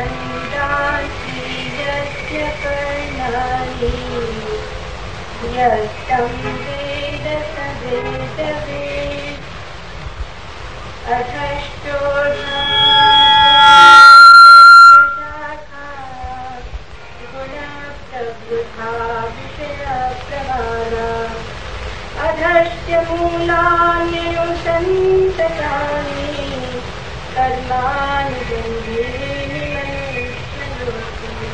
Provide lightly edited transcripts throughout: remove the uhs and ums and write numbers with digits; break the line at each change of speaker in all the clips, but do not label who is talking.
छन्दांसि यस्य पर्णानि यस्तं वेद स वेदवित् अधश्चोर्ध्वशाखा गुणप्रवृद्धा विषयप्रवाला अधश्च मूलान्यनुसन्ततानि कर्माणि गम्भीराणि मनुष्यलोके।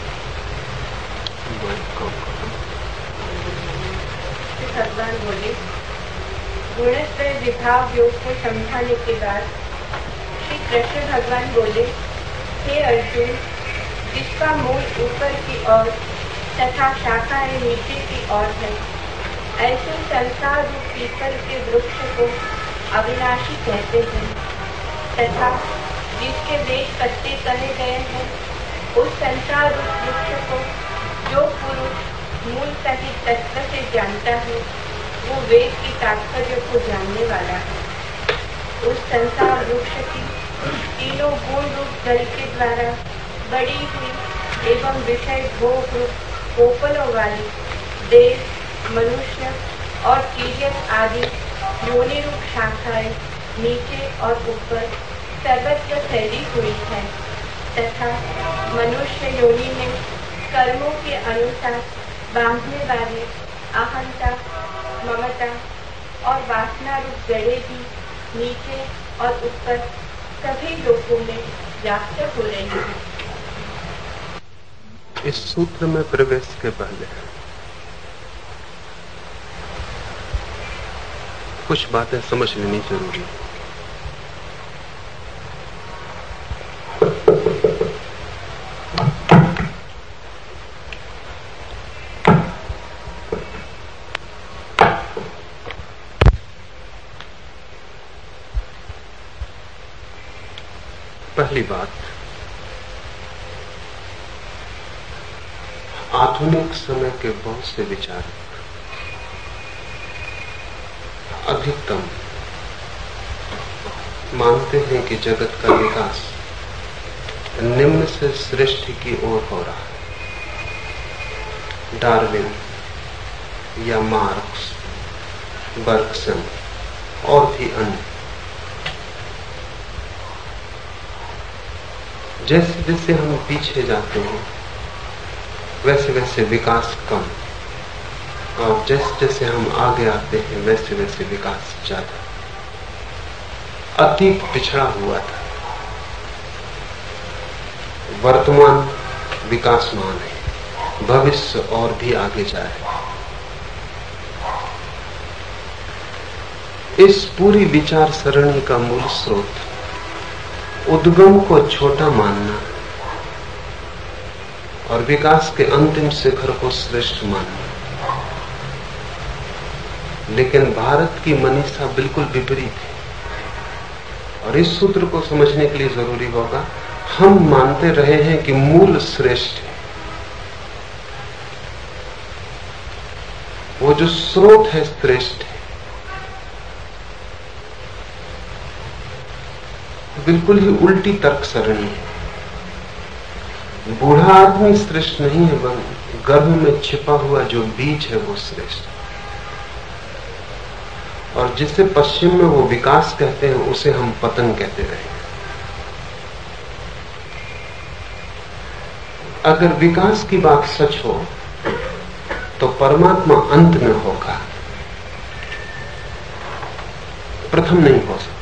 भगवान बोले, गुणत्रय विभाग योग को समझाने के बाद श्री कृष्ण भगवान बोले, हे अर्जुन, जिसका मूल ऊपर की ओर तथा शाखाएं नीचे की ओर है, ऐसे संसार रूप पीपल के वृक्ष को अविनाशी कहते हैं तथा जिसके वेद पत्ते कहे गए हैं, उस संसार रूप वृक्ष को जो पुरुष मूल सहित तत्व से जानता है, वो वेद की तात्पर्य को जानने वाला है। उस संसार वृक्ष की तीनों गुण रूप जल के द्वारा बड़ी हुई एवं विषय भोग रूप कोपलों वाली देव, मनुष्य और तिर्यक आदि योनि रूप शाखाएं नीचे और ऊपर सर्वत्र फैली हुई है तथा मनुष्य योनि में कर्मों के अनुसार बांधने वाले अहंता, ममता और वासना रूप जड़ें भी नीचे और ऊपर सभी लोगों में व्याप्त हो रही है।
इस सूत्र में प्रवेश के पहले कुछ बातें समझ लेनी जरूरी है। पहली बात, आधुनिक समय के बहुत से विचारक अधिकतम मानते हैं कि जगत का विकास निम्न से श्रेष्ठ की ओर हो रहा है। डार्विन या मार्क्स, बर्गसन और भी अन्य जैसे जैसे हम पीछे जाते हैं वैसे वैसे विकास कम, और जैसे जैसे हम आगे आते हैं वैसे वैसे विकास ज्यादा। अतीत पिछड़ा हुआ था, वर्तमान विकासमान है, भविष्य और भी आगे जाए। इस पूरी विचार सरणी का मूल स्रोत उद्गम को छोटा मानना और विकास के अंतिम शिखर को श्रेष्ठ मानना। लेकिन भारत की मनीषा बिल्कुल विपरीत है, और इस सूत्र को समझने के लिए जरूरी होगा, हम मानते रहे हैं कि मूल श्रेष्ठ है, वो जो स्रोत है श्रेष्ठ है। बिल्कुल ही उल्टी तर्क सरणी है। बूढ़ा आदमी श्रेष्ठ नहीं है, गर्भ में छिपा हुआ जो बीज है वो श्रेष्ठ है। और जिसे पश्चिम में वो विकास कहते हैं उसे हम पतन कहते रहे। अगर विकास की बात सच हो तो परमात्मा अंत में होगा, प्रथम नहीं हो सकता।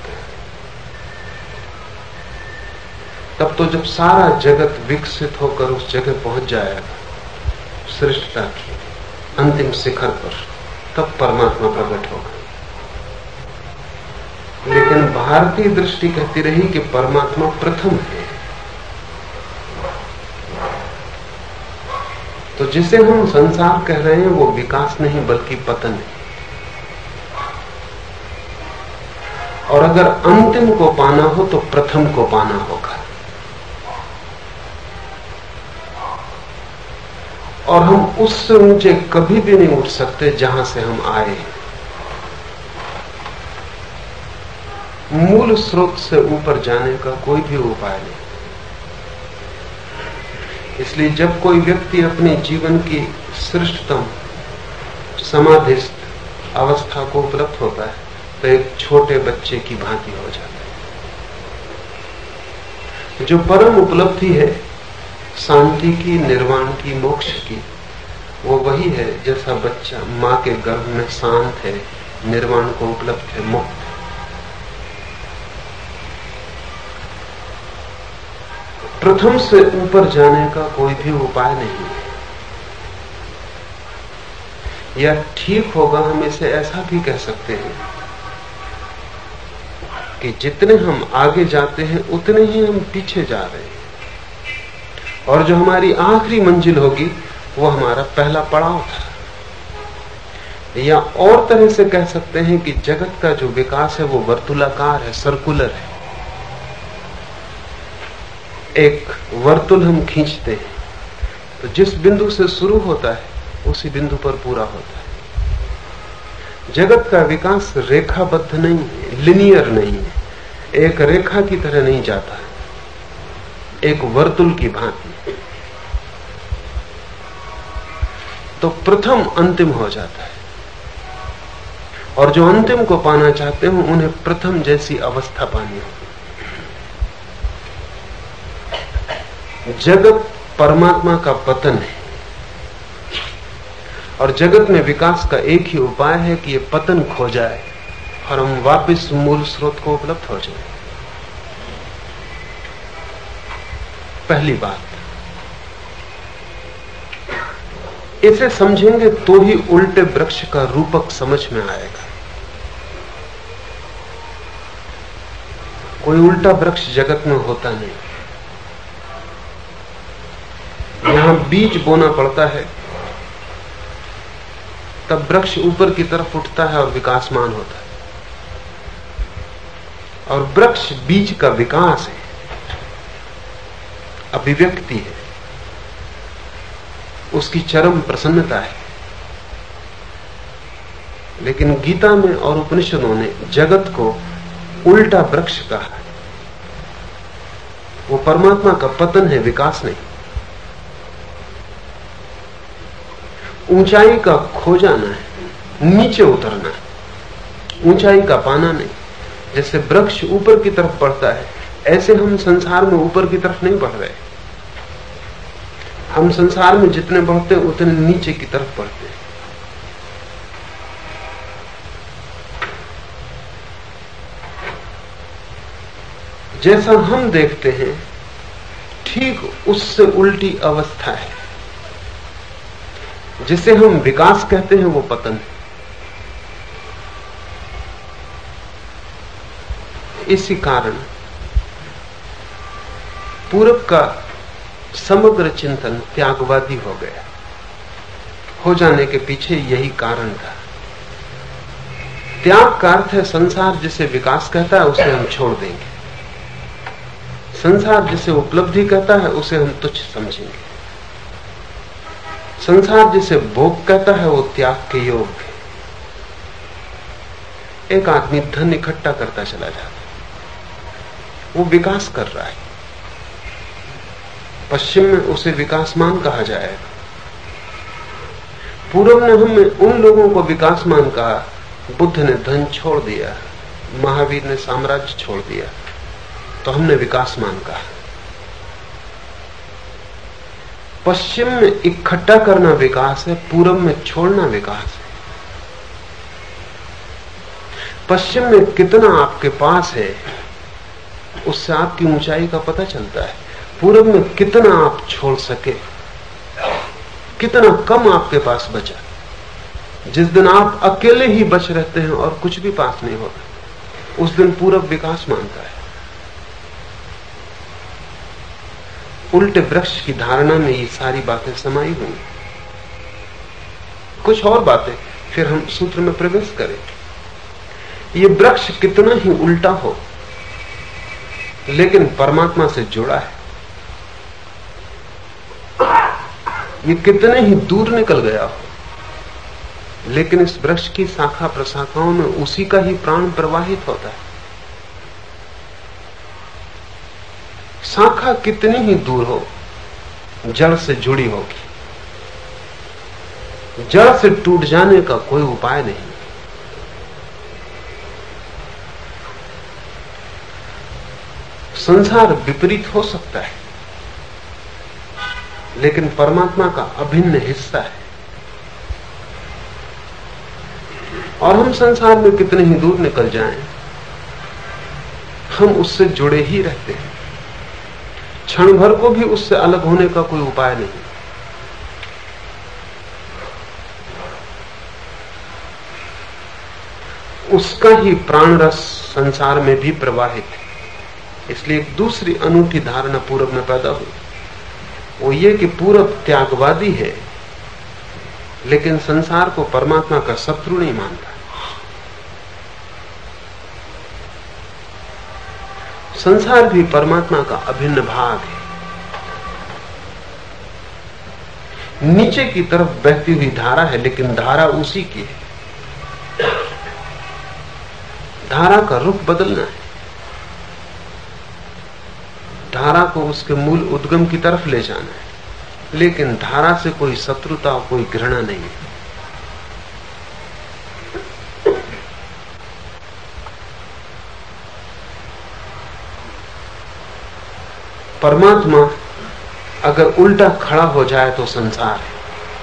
तब तो जब सारा जगत विकसित होकर उस जगह पहुंच जाएगा श्रेष्ठता की अंतिम शिखर पर, तब परमात्मा प्रकट होगा। लेकिन भारतीय दृष्टि कहती रही कि परमात्मा प्रथम है। तो जिसे हम संसार कह रहे हैं वो विकास नहीं बल्कि पतन है। और अगर अंतिम को पाना हो तो प्रथम को पाना होगा। और हम उससे ऊंचे कभी भी नहीं उठ सकते जहां से हम आए। मूल स्रोत से ऊपर जाने का कोई भी उपाय नहीं। इसलिए जब कोई व्यक्ति अपने जीवन की श्रेष्ठतम समाधिस्थ अवस्था को उपलब्ध होता है तो एक छोटे बच्चे की भांति हो जाता है। जो परम उपलब्धि है शांति की, निर्वाण की, मोक्ष की, वो वही है जैसा बच्चा मां के गर्भ में शांत है, निर्वाण को उपलब्ध है, मुक्त है। प्रथम से ऊपर जाने का कोई भी उपाय नहीं है। या ठीक होगा, हम इसे ऐसा भी कह सकते हैं कि जितने हम आगे जाते हैं उतने ही हम पीछे जा रहे हैं, और जो हमारी आखिरी मंजिल होगी वो हमारा पहला पड़ाव था। या और तरह से कह सकते हैं कि जगत का जो विकास है वो वर्तुलाकार है, सर्कुलर है। एक वर्तुल हम खींचते हैं तो जिस बिंदु से शुरू होता है उसी बिंदु पर पूरा होता है। जगत का विकास रेखाबद्ध नहीं है, लिनियर नहीं है, एक रेखा की तरह नहीं जाता है, एक वर्तुल की भांति। तो प्रथम अंतिम हो जाता है, और जो अंतिम को पाना चाहते हो उन्हें प्रथम जैसी अवस्था पानी होगी। जगत परमात्मा का पतन है, और जगत में विकास का एक ही उपाय है कि ये पतन खो जाए और हम वापस मूल स्रोत को उपलब्ध हो जाए। पहली बात, इसे समझेंगे तो ही उल्टे वृक्ष का रूपक समझ में आएगा। कोई उल्टा वृक्ष जगत में होता नहीं। यहां बीज बोना पड़ता है, तब वृक्ष ऊपर की तरफ उठता है और विकासमान होता है। और वृक्ष बीज का विकास है, अभिव्यक्ति है, उसकी चरम प्रसन्नता है। लेकिन गीता में और उपनिषदों ने जगत को उल्टा वृक्ष कहा है। वो परमात्मा का पतन है, विकास नहीं। ऊंचाई का खो जाना है, नीचे उतरना है, ऊंचाई का पाना नहीं। जैसे वृक्ष ऊपर की तरफ बढ़ता है, ऐसे हम संसार में ऊपर की तरफ नहीं बढ़ रहे। हम संसार में जितने बढ़ते हैं उतने नीचे की तरफ बढ़ते हैं। जैसा हम देखते हैं ठीक उससे उल्टी अवस्था है। जिसे हम विकास कहते हैं वो पतन है। इसी कारण पूरब का समग्र चिंतन त्यागवादी हो गया। हो जाने के पीछे यही कारण था। त्याग का अर्थ है संसार जिसे विकास कहता है उसे हम छोड़ देंगे, संसार जिसे उपलब्धि कहता है उसे हम तुच्छ समझेंगे, संसार जिसे भोग कहता है वो त्याग के योग्य है। एक आदमी धन इकट्ठा करता चला जाता, वो विकास कर रहा है। पश्चिम में उसे विकासमान कहा जाएगा। पूर्व ने हमें उन लोगों को विकासमान कहा। बुद्ध ने धन छोड़ दिया, महावीर ने साम्राज्य छोड़ दिया, तो हमने विकासमान कहा। पश्चिम में इकट्ठा करना विकास है, पूर्व में छोड़ना विकास है। पश्चिम में कितना आपके पास है उससे आपकी ऊंचाई का पता चलता है। पूर्व में कितना आप छोड़ सके, कितना कम आपके पास बचा। जिस दिन आप अकेले ही बच रहते हैं और कुछ भी पास नहीं होता, उस दिन पूर्व विकास मानता है। उल्टे वृक्ष की धारणा में ये सारी बातें समाई हुई। कुछ और बातें फिर हम सूत्र में प्रवेश करें। ये वृक्ष कितना ही उल्टा हो लेकिन परमात्मा से जुड़ा है। ये कितने ही दूर निकल गया हो लेकिन इस वृक्ष की शाखा प्रशाखाओं में उसी का ही प्राण प्रवाहित होता है। शाखा कितनी ही दूर हो जड़ से जुड़ी होगी। जड़ से टूट जाने का कोई उपाय नहीं। संसार विपरीत हो सकता है, लेकिन परमात्मा का अभिन्न हिस्सा है। और हम संसार में कितने ही दूर निकल जाएं, हम उससे जुड़े ही रहते हैं। क्षण भर को भी उससे अलग होने का कोई उपाय नहीं। उसका ही प्राण रस संसार में भी प्रवाहित है। इसलिए एक दूसरी अनूठी धारणा पूरब में पैदा हुई, वो ये कि पूरब त्यागवादी है, लेकिन संसार को परमात्मा का शत्रु नहीं मानता। संसार भी परमात्मा का अभिन्न भाग है। नीचे की तरफ बहती हुई धारा है, लेकिन धारा उसी की है। धारा का रुख बदलना है, धारा को उसके मूल उद्गम की तरफ ले जाना है, लेकिन धारा से कोई शत्रुता, कोई घृणा नहीं है। परमात्मा अगर उल्टा खड़ा हो जाए तो संसार है,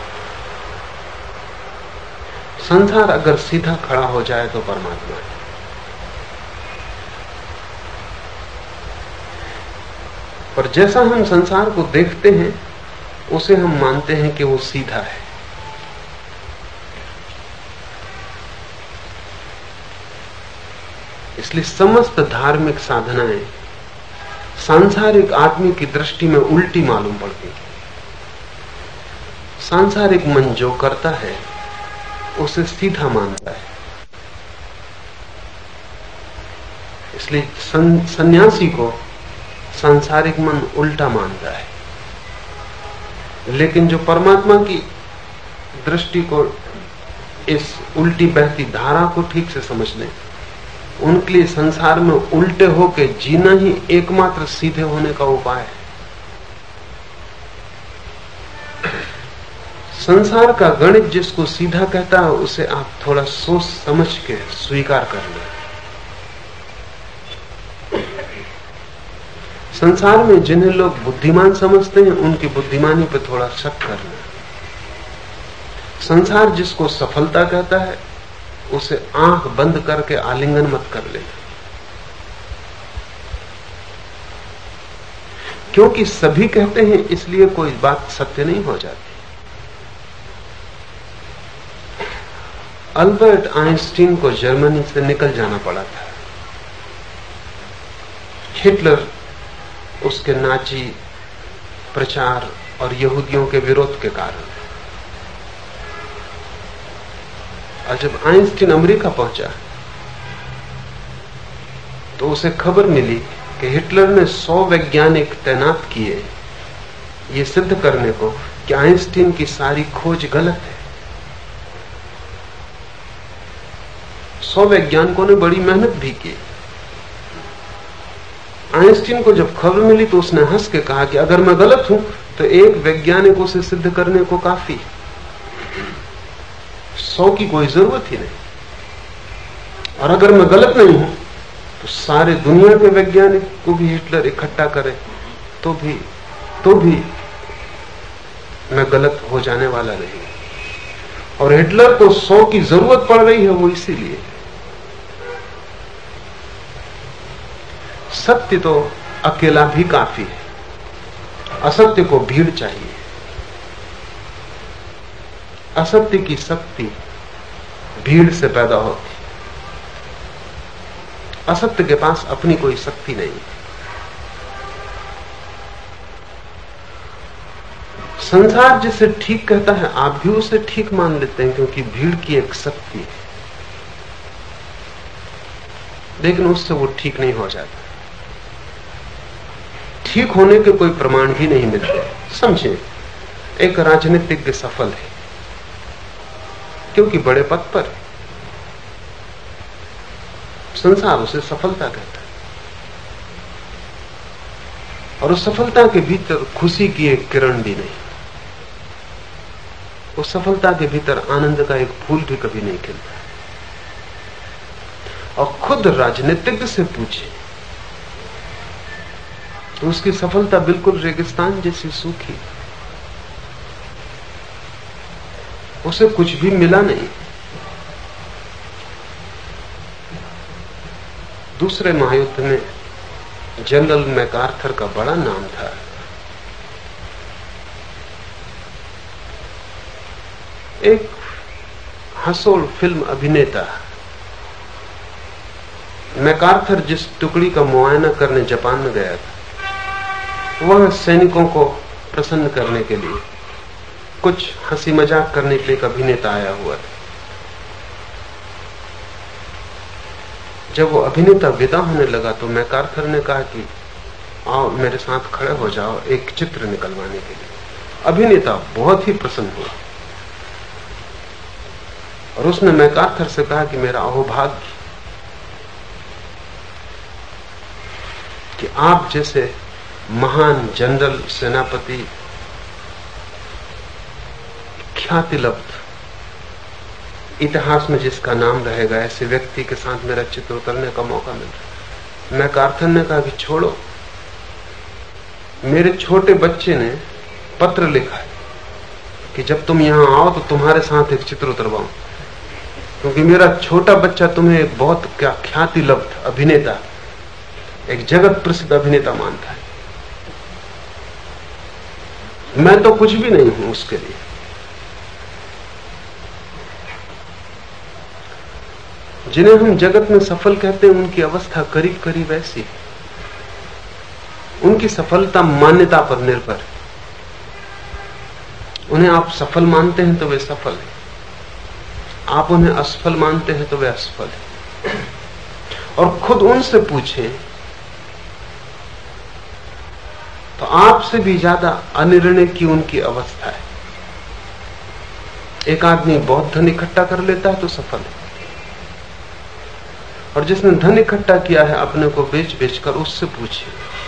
संसार अगर सीधा खड़ा हो जाए तो परमात्मा है। पर जैसा हम संसार को देखते हैं, उसे हम मानते हैं कि वो सीधा है। इसलिए समस्त धार्मिक साधनाएं सांसारिक आदमी की दृष्टि में उल्टी मालूम पड़ती है। सांसारिक मन जो करता है उसे सीधा मानता है। इसलिए सन्यासी को सांसारिक मन उल्टा मानता है, लेकिन जो परमात्मा की दृष्टि को, इस उल्टी बहती धारा को ठीक से समझ लें, उनके लिए संसार में उल्टे होके जीना ही एकमात्र सीधे होने का उपाय है। संसार का गणित जिसको सीधा कहता है, उसे आप थोड़ा सोच समझ के स्वीकार कर लें। संसार में जिन्हें लोग बुद्धिमान समझते हैं, उनकी बुद्धिमानी पर थोड़ा शक कर लें। संसार जिसको सफलता कहता है, उसे आंख बंद करके आलिंगन मत कर ले, क्योंकि सभी कहते हैं इसलिए कोई बात सत्य नहीं हो जाती। अल्बर्ट आइंस्टीन को जर्मनी से निकल जाना पड़ा था। हिटलर उसके नाजी प्रचार और यहूदियों के विरोध के कारण। और जब आइंस्टीन अमेरिका पहुंचा तो उसे खबर मिली कि हिटलर ने 100 वैज्ञानिक तैनात किए ये सिद्ध करने को कि आइंस्टीन की सारी खोज गलत है। 100 वैज्ञानिकों ने बड़ी मेहनत भी की। आइंस्टीन को जब खबर मिली तो उसने हंस के कहा कि अगर मैं गलत हूं तो एक वैज्ञानिक उसे सिद्ध करने को काफी, 100 की कोई जरूरत ही नहीं। और अगर मैं गलत नहीं हूं तो सारे दुनिया के वैज्ञानिक को भी हिटलर इकट्ठा करे तो भी मैं गलत हो जाने वाला नहीं। और हिटलर को 100 की जरूरत पड़ रही है, वो इसीलिए। सत्य तो अकेला भी काफी है, असत्य को भीड़ चाहिए। असत्य की शक्ति भीड़ से पैदा होती, असत्य के पास अपनी कोई शक्ति नहीं। संसार जिसे ठीक कहता है, आप भी उसे ठीक मान लेते हैं, क्योंकि भीड़ की एक शक्ति है, लेकिन उससे वो ठीक नहीं हो जाता। ठीक होने के कोई प्रमाण भी नहीं मिलते। समझें, एक राजनीतिज्ञ सफल है क्योंकि बड़े पद पर है, संसार उसे सफलता कहता है। और उस सफलता के भीतर खुशी की एक किरण भी नहीं, उस सफलता के भीतर आनंद का एक फूल भी कभी नहीं खिलता। और खुद राजनीतिज्ञ से पूछे तो उसकी सफलता बिल्कुल रेगिस्तान जैसी सूखी, उसे कुछ भी मिला नहीं। दूसरे महायुद्ध में जनरल मैकार्थर का बड़ा नाम था। एक हंसोल फिल्म अभिनेता, मैकार्थर जिस टुकड़ी का मुआयना करने जापान में गया था, वह सैनिकों को प्रसन्न करने के लिए, कुछ हंसी मजाक करने के लिए एक अभिनेता आया हुआ था। जब वो अभिनेता विदा होने लगा तो मैकार्थर ने कहा कि आओ मेरे साथ खड़े हो जाओ एक चित्र निकलवाने के लिए। अभिनेता बहुत ही प्रसन्न हुआ और उसने मैकार्थर से कहा कि मेरा अहोभाग्य कि आप जैसे महान जनरल, सेनापति, ख्यातिलब्ध, इतिहास में जिसका नाम रहेगा, ऐसे व्यक्ति के साथ मेरा चित्र उतरने का मौका मिल रहा है। मैकार्थर ने कहा कि छोड़ो, मेरे छोटे बच्चे ने पत्र लिखा है कि जब तुम यहां आओ तो तुम्हारे साथ एक चित्र उतरवाऊं, क्योंकि मेरा छोटा बच्चा तुम्हें एक बहुत क्या ख्यातिलब्ध अभिनेता, एक जगत प्रसिद्ध अभिनेता मानता है। मैं तो कुछ भी नहीं हूं उसके लिए। जिन्हें हम जगत में सफल कहते हैं उनकी अवस्था करीब करीब ऐसी है। उनकी सफलता मान्यता पर निर्भर है। उन्हें आप सफल मानते हैं तो वे सफल हैं, आप उन्हें असफल मानते हैं तो वे असफल हैं। और खुद उनसे पूछें तो आपसे भी ज्यादा अनिर्णय की उनकी अवस्था है। एक आदमी बहुत धन इकट्ठा कर लेता है तो सफल है, और जिसने धन इकट्ठा किया है अपने को बेच बेचकर, उससे पूछे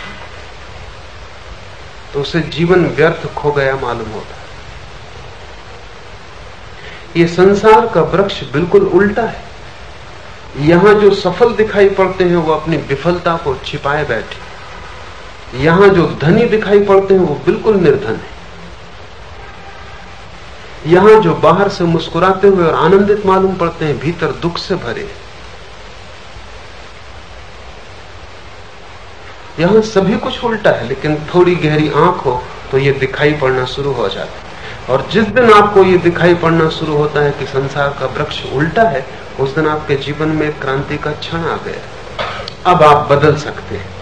तो उसे जीवन व्यर्थ खो गया मालूम होता है। ये संसार का वृक्ष बिल्कुल उल्टा है। यहां जो सफल दिखाई पड़ते हैं वो अपनी विफलता को छिपाए बैठे, यहां जो धनी दिखाई पड़ते हैं वो बिल्कुल निर्धन है। यहां जो बाहर से मुस्कुराते हुए और आनंदित मालूम पड़ते हैं भीतर दुख से भरे। यहां सभी कुछ उल्टा है, लेकिन थोड़ी गहरी आंख हो तो ये दिखाई पड़ना शुरू हो जाता है। और जिस दिन आपको ये दिखाई पड़ना शुरू होता है कि संसार का वृक्ष उल्टा है, उस दिन आपके जीवन में क्रांति का क्षण आ गया। अब आप बदल सकते हैं।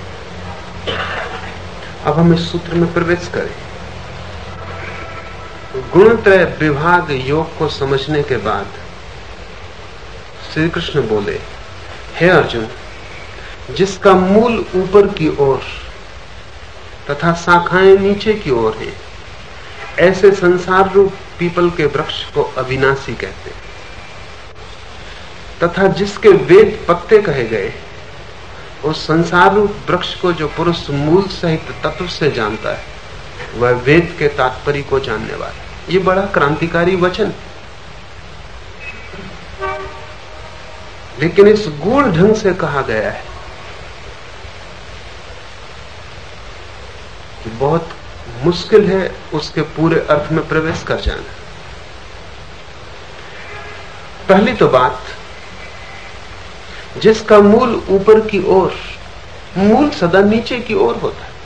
अब हम इस सूत्र में प्रवेश करें। गुणत्रय विभाग योग को समझने के बाद श्री कृष्ण बोले, हे अर्जुन, जिसका मूल ऊपर की ओर तथा शाखाएं नीचे की ओर हैं, ऐसे संसार रूप पीपल के वृक्ष को अविनाशी कहते हैं। तथा जिसके वेद पत्ते कहे गए, उस संसार रूप वृक्ष को जो पुरुष मूल सहित तत्व से जानता है, वह वेद के तात्पर्य को जानने वाला। ये बड़ा क्रांतिकारी वचन, लेकिन इस गूढ़ ढंग से कहा गया है कि बहुत मुश्किल है उसके पूरे अर्थ में प्रवेश कर जाना। पहली तो बात, जिसका मूल ऊपर की ओर, मूल सदा नीचे की ओर होता है।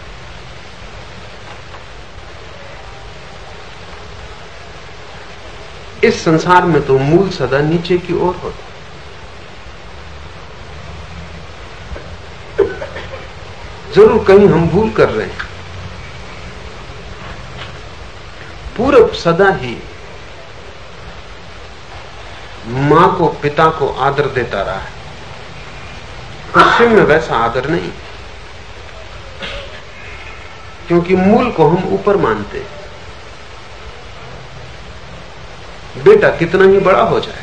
इस संसार में तो मूल सदा नीचे की ओर होता है। जरूर कहीं हम भूल कर रहे हैं। पूरब सदा ही मां को, पिता को आदर देता रहा है। पश्चिम में वैसा आदर नहीं, क्योंकि मूल को हम ऊपर मानते हैं। बेटा कितना ही बड़ा हो जाए,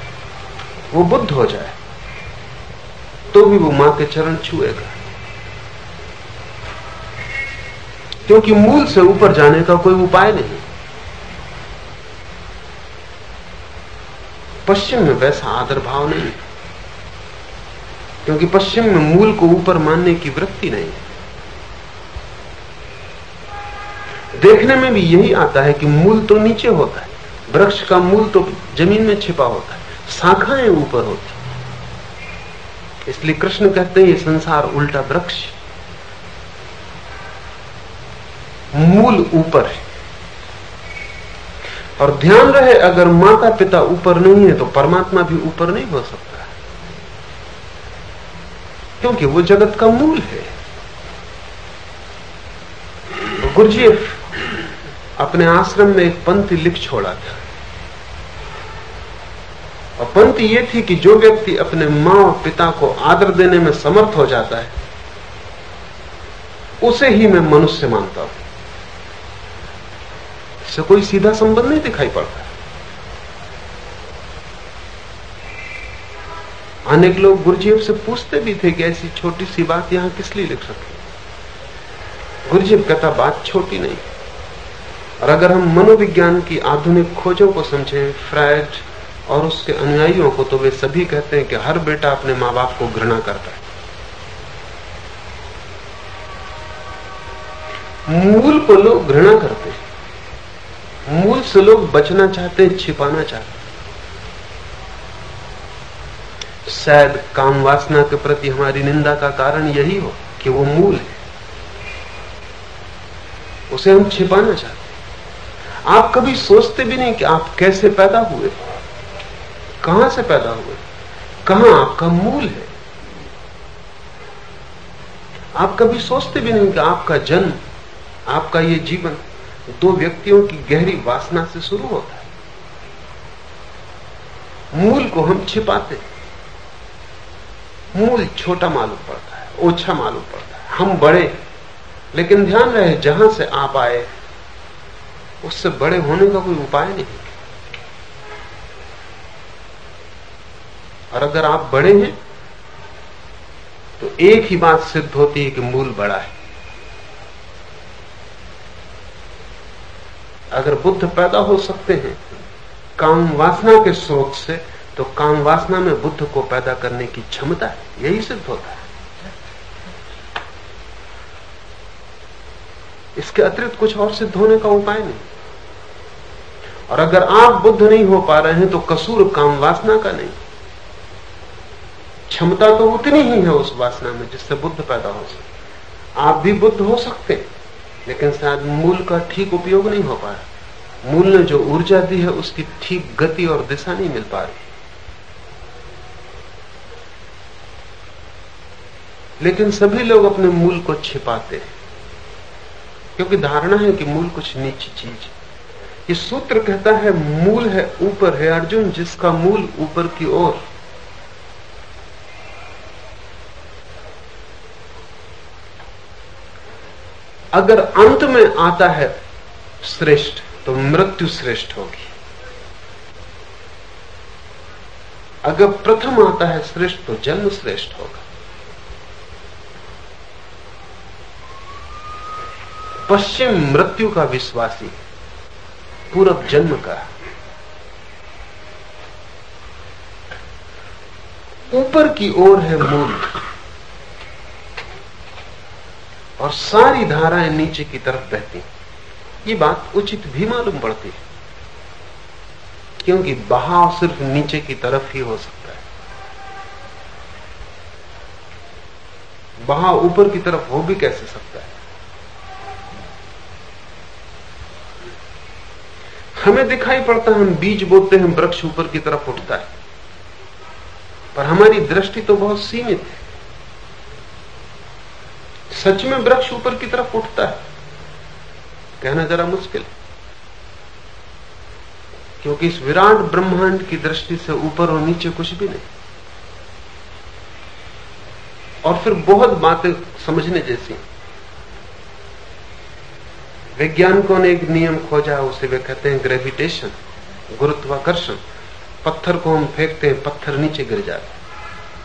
वो बुद्ध हो जाए, तो भी वो मां के चरण छुएगा। क्योंकि मूल से ऊपर जाने का कोई उपाय नहीं। पश्चिम में वैसा आदर भाव नहीं, क्योंकि पश्चिम में मूल को ऊपर मानने की वृत्ति नहीं। देखने में भी यही आता है कि मूल तो नीचे होता है, वृक्ष का मूल तो जमीन में छिपा होता है, शाखाएं ऊपर होती। इसलिए कृष्ण कहते हैं ये संसार उल्टा वृक्ष, मूल ऊपर है। और ध्यान रहे, अगर माता पिता ऊपर नहीं है तो परमात्मा भी ऊपर नहीं हो सकता, क्योंकि वो जगत का मूल है। गुरुजीएफ अपने आश्रम में एक पंक्ति लिख छोड़ा था, और पंक्ति ये थी कि जो व्यक्ति अपने मां और पिता को आदर देने में समर्थ हो जाता है, उसे ही मैं मनुष्य मानता हूं। इससे कोई सीधा संबंध नहीं दिखाई पड़ता। अनेक लोग गुरुजीएफ से पूछते भी थे कि ऐसी छोटी सी बात यहां किस लिए लिख सकते। गुरुजीएफ कहता बात छोटी नहीं, और अगर हम मनोविज्ञान की आधुनिक खोजों को समझें, फ्रायड और उसके अनुयायियों को, तो वे सभी कहते हैं कि हर बेटा अपने मां बाप को घृणा करता है। मूल को लोग घृणा करते हैं, मूल से लोग बचना चाहते हैं, छिपाना चाहते हैं। शायद काम वासना के प्रति हमारी निंदा का कारण यही हो कि वो मूल है, उसे हम छिपाना चाहते हैं। आप कभी सोचते भी नहीं कि आप कैसे पैदा हुए, कहां से पैदा हुए, कहां आपका मूल है। आप कभी सोचते भी नहीं कि आपका जन्म, आपका ये जीवन दो व्यक्तियों की गहरी वासना से शुरू होता है। मूल को हम छिपाते हैं, मूल छोटा मालूम पड़ता है, ओछा मालूम पड़ता है, हम बड़े। लेकिन ध्यान रहे, जहां से आप आए उससे बड़े होने का कोई उपाय नहीं। और अगर आप बड़े हैं तो एक ही बात सिद्ध होती है कि मूल बड़ा है। अगर बुद्ध पैदा हो सकते हैं काम वासना के स्रोत से, तो काम वासना में बुद्ध को पैदा करने की क्षमता है, यही सिद्ध होता है। इसके अतिरिक्त कुछ और सिद्ध होने का उपाय नहीं। और अगर आप बुद्ध नहीं हो पा रहे हैं तो कसूर काम वासना का नहीं, क्षमता तो उतनी ही है उस वासना में जिससे बुद्ध पैदा हो सके। आप भी बुद्ध हो सकते हैं, लेकिन शायद मूल का ठीक उपयोग नहीं हो पा रहा। मूल ने जो ऊर्जा दी है उसकी ठीक गति और दिशा नहीं मिल पा रही। लेकिन सभी लोग अपने मूल को छिपाते हैं, क्योंकि धारणा है कि मूल कुछ नीची चीज है। ये सूत्र कहता है मूल है ऊपर है अर्जुन, जिसका मूल ऊपर की ओर। अगर अंत में आता है श्रेष्ठ तो मृत्यु श्रेष्ठ होगी, अगर प्रथम आता है श्रेष्ठ तो जन्म श्रेष्ठ होगा। पश्चिम मृत्यु का विश्वासी, पूरब जन्म का। ऊपर की ओर है मूल, और सारी धाराएं नीचे की तरफ बहती। ये बात उचित भी मालूम पड़ती है, क्योंकि बहाव सिर्फ नीचे की तरफ ही हो सकता है, बहाव ऊपर की तरफ हो भी कैसे सकता है। हमें दिखाई पड़ता है, हम बीज बोते हैं, वृक्ष ऊपर की तरफ उठता है, पर हमारी दृष्टि तो बहुत सीमित है। सच में वृक्ष ऊपर की तरफ उठता है कहना जरा मुश्किल है, क्योंकि इस विराट ब्रह्मांड की दृष्टि से ऊपर और नीचे कुछ भी नहीं। और फिर बहुत बातें समझने जैसी। वैज्ञानिकों ने एक नियम खोजा, उसे वे कहते हैं ग्रेविटेशन, गुरुत्वाकर्षण। पत्थर को हम फेंकते हैं, पत्थर नीचे गिर जाता है।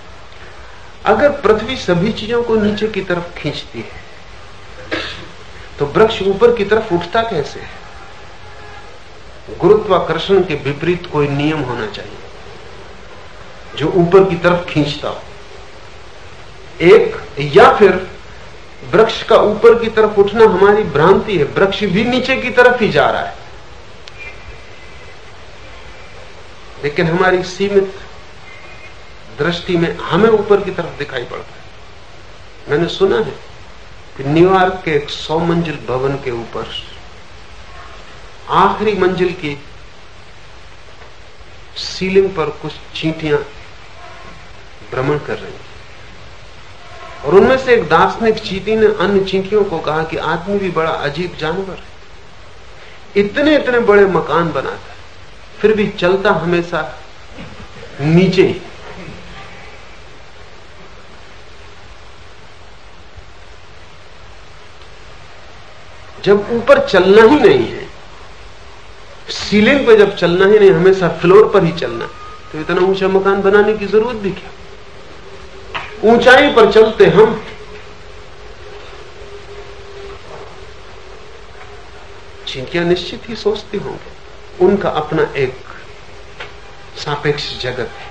अगर पृथ्वी सभी चीजों को नीचे की तरफ खींचती है तो वृक्ष ऊपर की तरफ उठता कैसे है? गुरुत्वाकर्षण के विपरीत कोई नियम होना चाहिए जो ऊपर की तरफ खींचता हो। एक, या फिर वृक्ष का ऊपर की तरफ उठना हमारी भ्रांति है, वृक्ष भी नीचे की तरफ ही जा रहा है, लेकिन हमारी सीमित दृष्टि में हमें ऊपर की तरफ दिखाई पड़ता है। मैंने सुना है कि न्यूयॉर्क के एक 100 मंजिल भवन के ऊपर आखिरी मंजिल की सीलिंग पर कुछ चींटियां भ्रमण कर रही हैं, और उनमें से एक दार्शनिक चींटी ने अन्य चींटियों को कहा कि आदमी भी बड़ा अजीब जानवर है, इतने इतने बड़े मकान बनाता है फिर भी चलता हमेशा नीचे ही। जब ऊपर चलना ही नहीं है, सीलिंग पे जब चलना ही नहीं, हमेशा फ्लोर पर ही चलना, तो इतना ऊंचा मकान बनाने की जरूरत भी क्या? ऊंचाई पर चलते हम। चींटियां निश्चित ही सोचती होंगे, उनका अपना एक सापेक्ष जगत है।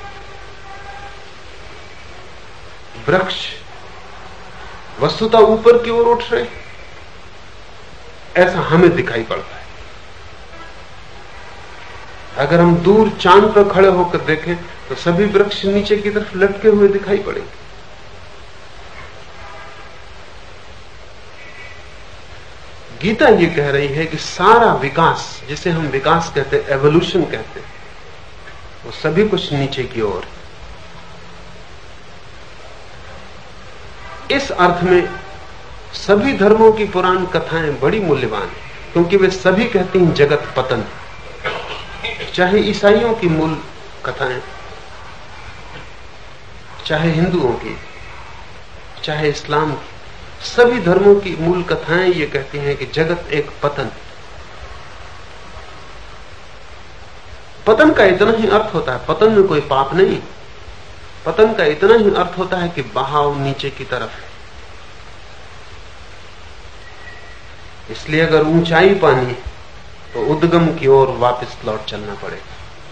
वृक्ष वस्तुतः ऊपर की ओर उठ रहे, ऐसा हमें दिखाई पड़ता है। अगर हम दूर चांद पर खड़े होकर देखें तो सभी वृक्ष नीचे की तरफ लटके हुए दिखाई पड़ेंगे। गीता ये कह रही है कि सारा विकास, जिसे हम विकास कहते हैं, एवोल्यूशन कहते हैं, वो सभी कुछ नीचे की ओर। इस अर्थ में सभी धर्मों की पुराण कथाएं बड़ी मूल्यवान हैं, क्योंकि वे सभी कहती हैं जगत पतन। चाहे ईसाइयों की मूल कथाएं, चाहे हिंदुओं की, चाहे इस्लाम की, सभी धर्मों की मूल कथाएं ये कहती हैं कि जगत एक पतन। पतन का इतना ही अर्थ होता है, पतन में कोई पाप नहीं, पतन का इतना ही अर्थ होता है कि बहाव नीचे की तरफ है। इसलिए अगर ऊंचाई पानी तो उद्गम की ओर वापस लौट चलना पड़ेगा।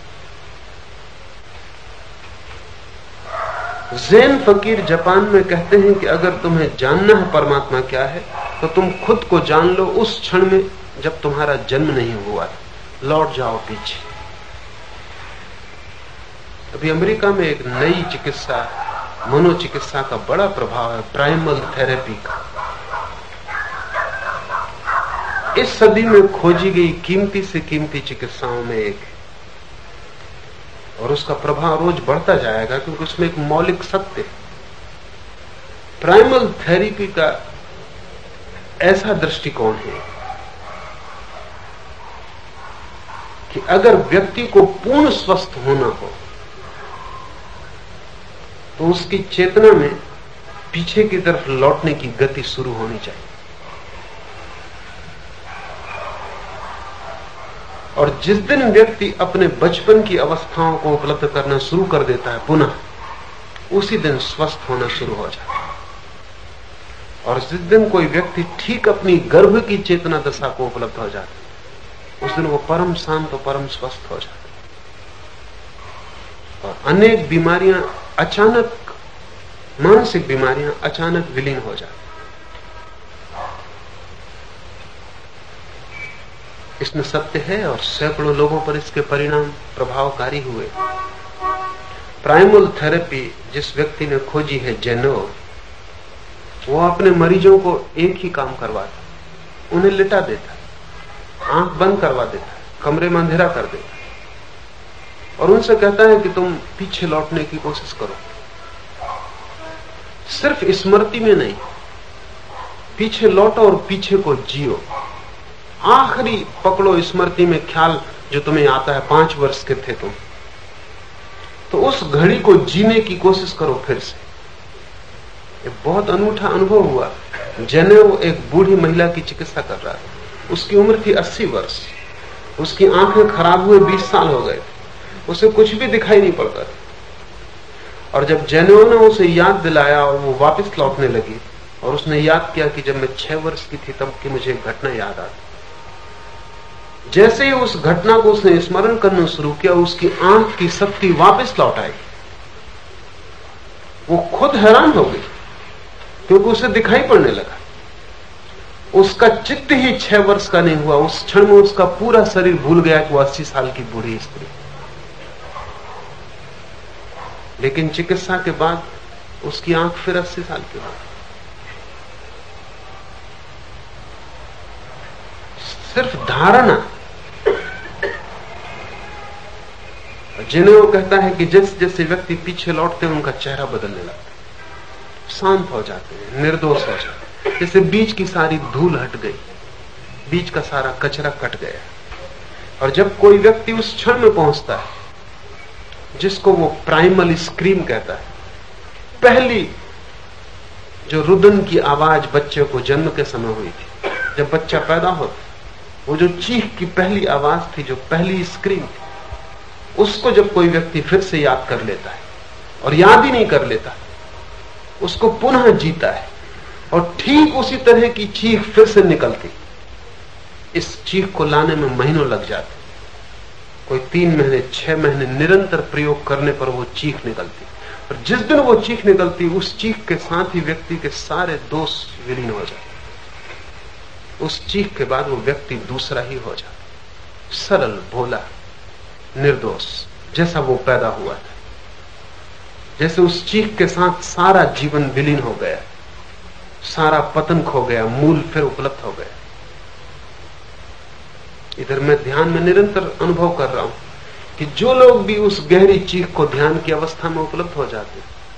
ज़ेन फकीर जापान में कहते हैं कि अगर तुम्हें जानना है परमात्मा क्या है, तो तुम खुद को जान लो उस क्षण में जब तुम्हारा जन्म नहीं हुआ, लौट जाओ पीछे। अभी अमेरिका में एक नई चिकित्सा, मनोचिकित्सा का बड़ा प्रभाव है, प्राइमल थेरेपी का। इस सदी में खोजी गई कीमती से कीमती चिकित्साओं में एक है, और उसका प्रभाव रोज बढ़ता जाएगा, क्योंकि उसमें एक मौलिक सत्य है। प्राइमल थेरेपी का ऐसा दृष्टिकोण है कि अगर व्यक्ति को पूर्ण स्वस्थ होना हो तो उसकी चेतना में पीछे की तरफ लौटने की गति शुरू होनी चाहिए। और जिस दिन व्यक्ति अपने बचपन की अवस्थाओं को उपलब्ध करना शुरू कर देता है पुनः, उसी दिन स्वस्थ होना शुरू हो जाता है। और जिस दिन कोई व्यक्ति ठीक अपनी गर्भ की चेतना दशा को उपलब्ध हो जाता है, उस दिन वो परम शांत और परम स्वस्थ हो जाता है। और अनेक बीमारियां अचानक, मानसिक बीमारियां अचानक विलीन हो जाती। इसमें सत्य है और सैकड़ों लोगों पर इसके परिणाम प्रभावकारी हुए। प्राइमल थेरेपी जिस व्यक्ति ने खोजी है, जेनोव, वो अपने मरीजों को एक ही काम करवाता, उन्हें लिटा देता, आंख बंद करवा देता, कमरे में अंधेरा कर देता और उनसे कहता है कि तुम पीछे लौटने की कोशिश करो। सिर्फ स्मृति में नहीं, पीछे लौटो और पीछे को जियो। आखिरी पकड़ो स्मृति में ख्याल जो तुम्हें आता है, 5 वर्ष के थे तुम, तो उस घड़ी को जीने की कोशिश करो फिर से। एक बहुत अनूठा अनुभव हुआ। जेनेव एक बूढ़ी महिला की चिकित्सा कर रहा था। उसकी उम्र थी 80 वर्ष। उसकी आंखें खराब हुए 20 साल हो गए, उसे कुछ भी दिखाई नहीं पड़ता था। और जब जेनेव ने उसे याद दिलाया और वो वापस लौटने लगी, और उसने याद किया कि जब मैं 6 वर्ष की थी तब की मुझे एक घटना याद आती। जैसे ही उस घटना को उसने स्मरण करना शुरू किया, उसकी आंख की शक्ति वापस लौट आई। वो खुद हैरान हो गई क्योंकि उसे दिखाई पड़ने लगा। उसका चित्त ही 6 वर्ष का नहीं हुआ, उस क्षण में उसका पूरा शरीर भूल गया कि वो 80 साल की बूढ़ी स्त्री। लेकिन चिकित्सा के बाद उसकी आंख फिर 80 साल की हो गई। सिर्फ धारणा। जिन्हें वो कहता है कि जैसे जैसे व्यक्ति पीछे लौटते हैं उनका चेहरा बदलने लगता है, शांत हो जाते हैं, निर्दोष हो जाते हैं, जैसे बीच की सारी धूल हट गई, बीच का सारा कचरा कट गया। और जब कोई व्यक्ति उस क्षण में पहुंचता है जिसको वो प्राइमल स्क्रीम कहता है, पहली जो रुदन की आवाज बच्चे को जन्म के समय हुई थी, जब बच्चा पैदा होता, वो जो चीख की पहली आवाज थी, जो पहली स्क्रीम थी, उसको जब कोई व्यक्ति फिर से याद कर लेता है, और याद ही नहीं कर लेता, उसको पुनः जीता है, और ठीक उसी तरह की चीख फिर से निकलती। इस चीख को लाने में महीनों लग जाते, कोई 3 महीने 6 महीने निरंतर प्रयोग करने पर वो चीख निकलती। और जिस दिन वो चीख निकलती, उस चीख के साथ ही व्यक्ति के सारे दोष विलीन हो जाते। उस चीख के बाद वो व्यक्ति दूसरा ही हो जाता, सरल, भोला, निर्दोष, जैसा वो पैदा हुआ था। जैसे उस चीख के साथ सारा जीवन विलीन हो गया, सारा पतन खो गया, मूल फिर उपलब्ध हो गया। इधर मैं ध्यान में निरंतर अनुभव कर रहा हूं कि जो लोग भी उस गहरी चीख को ध्यान की अवस्था में उपलब्ध हो जाते,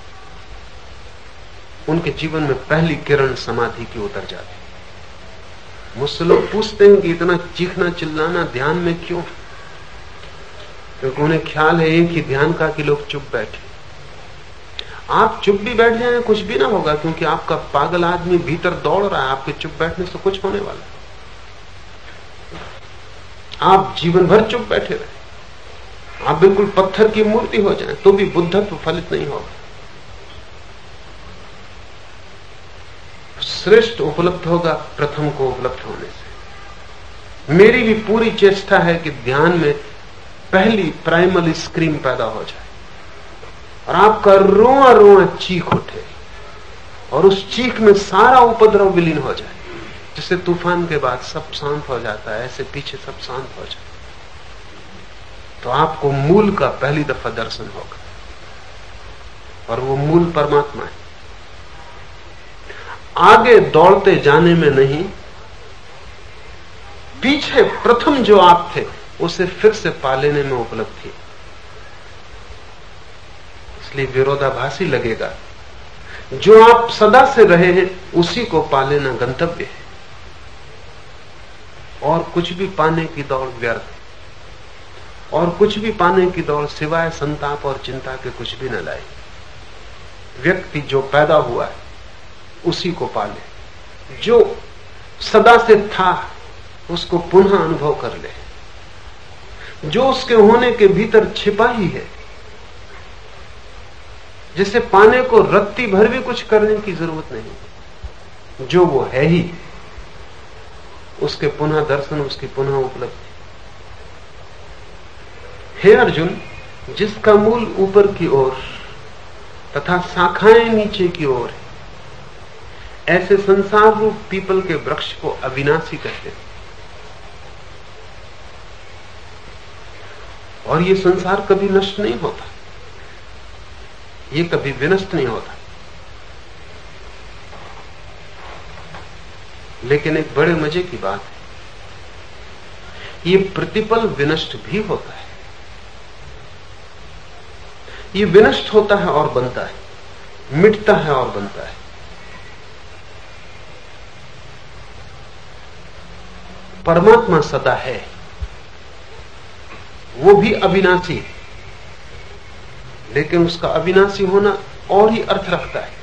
उनके जीवन में पहली किरण समाधि की उतर जाती। मुझसे लोग पूछते हैं कि इतना चीखना चिल्लाना ध्यान में क्यों? क्योंकि उन्हें ख्याल है एक ही ध्यान का कि लोग चुप बैठे। आप चुप भी बैठ जाएं कुछ भी ना होगा, क्योंकि आपका पागल आदमी भीतर दौड़ रहा है, आपके चुप बैठने से कुछ होने वाला है। आप जीवन भर चुप बैठे रहे, आप बिल्कुल पत्थर की मूर्ति हो जाएं, तो भी बुद्धत्व फलित नहीं होगा। श्रेष्ठ उपलब्ध होगा प्रथम को उपलब्ध होने से। मेरी भी पूरी चेष्टा है कि ध्यान में पहली प्राइमल स्क्रीम पैदा हो जाए और आपका रोआ रोआ चीख उठे, और उस चीख में सारा उपद्रव विलीन हो जाए। जिससे तूफान के बाद सब शांत हो जाता है, ऐसे पीछे सब शांत हो जाए, तो आपको मूल का पहली दफा दर्शन होगा, और वो मूल परमात्मा है। आगे दौड़ते जाने में नहीं, पीछे प्रथम जो आप थे उसे फिर से पा लेने में उपलब्धि। इसलिए विरोधाभासी लगेगा, जो आप सदा से रहे हैं उसी को पा लेना गंतव्य है, और कुछ भी पाने की दौड़ व्यर्थ है, और कुछ भी पाने की दौड़ सिवाय संताप और चिंता के कुछ भी न लाए। व्यक्ति जो पैदा हुआ है उसी को पाले, जो सदा से था उसको पुनः अनुभव कर ले, जो उसके होने के भीतर छिपा ही है, जिसे पाने को रत्ती भर भी कुछ करने की जरूरत नहीं, जो वो है ही, उसके पुनः दर्शन, उसकी पुनः उपलब्धि। हे अर्जुन, जिसका मूल ऊपर की ओर तथा शाखाएं नीचे की ओर है, ऐसे संसार रूप पीपल के वृक्ष को अविनाशी कहते हैं। और ये संसार कभी नष्ट नहीं होता, ये कभी विनष्ट नहीं होता। लेकिन एक बड़े मजे की बात है, ये प्रतिपल विनष्ट भी होता है। ये विनष्ट होता है और बनता है, मिटता है और बनता है। परमात्मा सदा है, वो भी अविनाशी है, लेकिन उसका अविनाशी होना और ही अर्थ रखता है।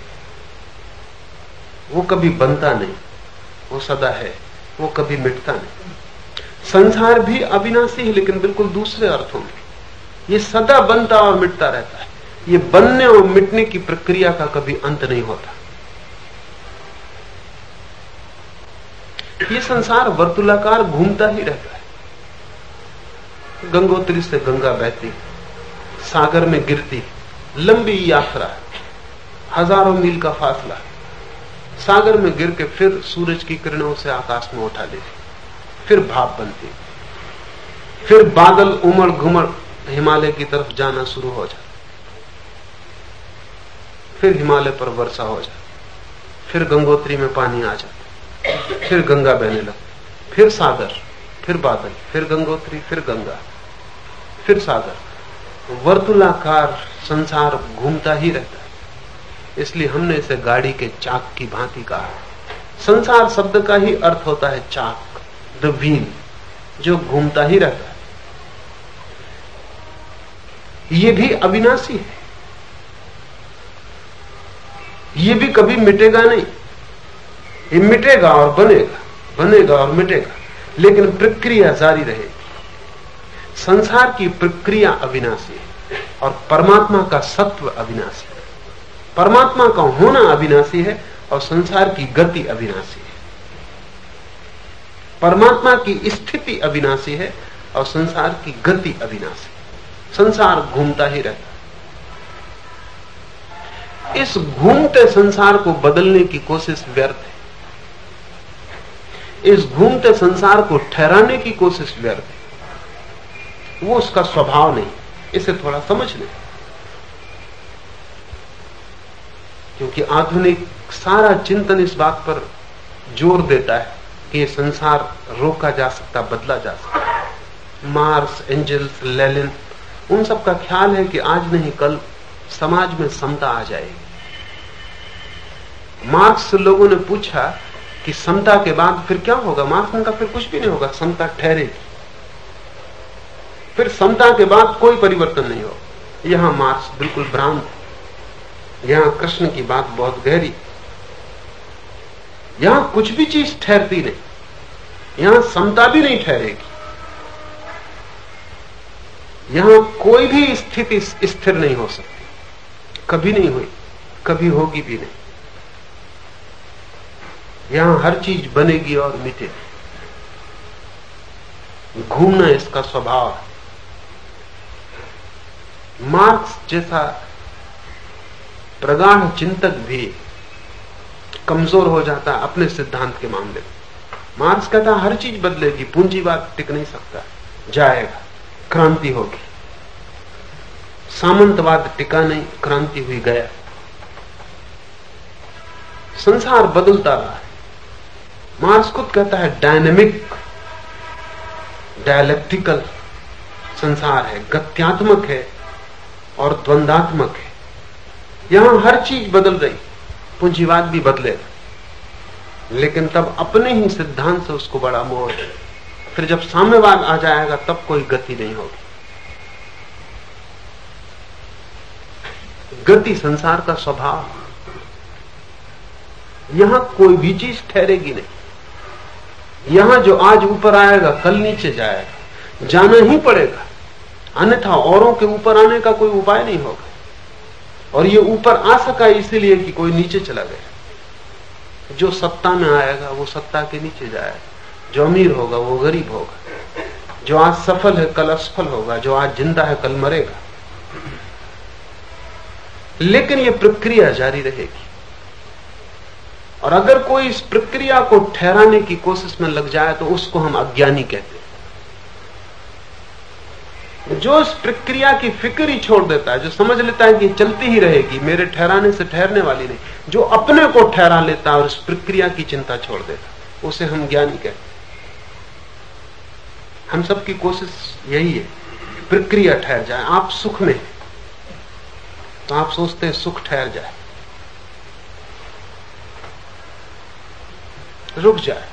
वो कभी बनता नहीं, वो सदा है, वो कभी मिटता नहीं। संसार भी अविनाशी है, लेकिन बिल्कुल दूसरे अर्थों में। ये सदा बनता और मिटता रहता है। ये बनने और मिटने की प्रक्रिया का कभी अंत नहीं होता। ये संसार वर्तुलाकार घूमता ही रहता है। गंगोत्री से गंगा बहती, सागर में गिरती, लंबी यात्रा, हजारों मील का फासला, सागर में गिर के फिर सूरज की किरणों से आकाश में उठा लेती, फिर भाप बनती, फिर बादल उमड़ घुमड़ हिमालय की तरफ जाना शुरू हो जाता, फिर हिमालय पर वर्षा हो जाती, फिर गंगोत्री में पानी आ जाता, फिर गंगा बहने लगती, फिर सागर, फिर बादल, फिर गंगोत्री, फिर गंगा, फिर सागर। वर्तुलाकार संसार घूमता ही रहता है। इसलिए हमने इसे गाड़ी के चाक की भांति कहा। संसार शब्द का ही अर्थ होता है चाक, द व्हील, जो घूमता ही रहता है। ये भी अविनाशी है, ये भी कभी मिटेगा नहीं। ये मिटेगा और बनेगा, बनेगा और मिटेगा, लेकिन प्रक्रिया जारी रहेगी। संसार की प्रक्रिया अविनाशी है और परमात्मा का सत्व अविनाशी है। परमात्मा का होना अविनाशी है और संसार की गति अविनाशी है। परमात्मा की स्थिति अविनाशी है और संसार की गति अविनाशी है। संसार घूमता ही रहता है। इस घूमते संसार को बदलने की कोशिश व्यर्थ है। इस घूमते संसार को ठहराने की कोशिश व्यर्थ है। वो उसका स्वभाव नहीं। इसे थोड़ा समझ लें, क्योंकि आधुनिक सारा चिंतन इस बात पर जोर देता है कि ये संसार रोका जा सकता, बदला जा सकता। मार्क्स, एंजल्स, लेनिन, उन सब का ख्याल है कि आज नहीं कल समाज में समता आ जाएगी। मार्क्स से लोगों ने पूछा कि समता के बाद फिर क्या होगा? मार्क्स ने कहा फिर कुछ भी नहीं होगा, समता ठहरेगी। फिर समता के बाद कोई परिवर्तन नहीं होगा। यहां मार्क्स बिल्कुल भ्रांत है। यहां कृष्ण की बात बहुत गहरी। यहां कुछ भी चीज ठहरती नहीं, यहां समता भी नहीं ठहरेगी। यहां कोई भी स्थिति स्थिर नहीं हो सकती, कभी नहीं हुई, कभी होगी भी नहीं। यहां हर चीज बनेगी और मिटेगी। घूमना इसका स्वभाव है। मार्क्स जैसा प्रगाढ़ चिंतक भी कमजोर हो जाता है अपने सिद्धांत के मामले में। मार्क्स कहता है हर चीज बदलेगी, पूंजीवाद टिक नहीं सकता, जाएगा, क्रांति होगी। सामंतवाद टिका नहीं, क्रांति हुई, गया। संसार बदलता रहा है। मार्क्स खुद कहता है डायनेमिक, डायलेक्टिकल संसार है, गत्यात्मक है और द्वंदात्मक है। यहां हर चीज बदल रही, पूंजीवाद भी बदलेगा, लेकिन तब अपने ही सिद्धांत से उसको बड़ा मोह है। फिर जब साम्यवाद आ जाएगा तब कोई गति नहीं होगी। गति संसार का स्वभाव। यहां कोई भी चीज ठहरेगी नहीं। यहां जो आज ऊपर आएगा कल नीचे जाएगा, जाना ही पड़ेगा, अन्यथा औरों के ऊपर आने का कोई उपाय नहीं होगा। और ये ऊपर आ सका इसलिए कि कोई नीचे चला गया। जो सत्ता में आएगा वो सत्ता के नीचे जाएगा, जो अमीर होगा वो गरीब होगा, जो आज सफल है कल असफल होगा, जो आज जिंदा है कल मरेगा। लेकिन ये प्रक्रिया जारी रहेगी। और अगर कोई इस प्रक्रिया को ठहराने की कोशिश में लग जाए तो उसको हम अज्ञानी कहते हैं। जो इस प्रक्रिया की फिक्र ही छोड़ देता है, जो समझ लेता है कि चलती ही रहेगी, मेरे ठहराने से ठहरने वाली नहीं, जो अपने को ठहरा लेता है और इस प्रक्रिया की चिंता छोड़ देता, उसे हम ज्ञानी कहते हैं। हम सबकी कोशिश यही है, प्रक्रिया ठहर जाए। आप सुख में तो आप सोचते हैं सुख ठहर जाए, रुक जाए।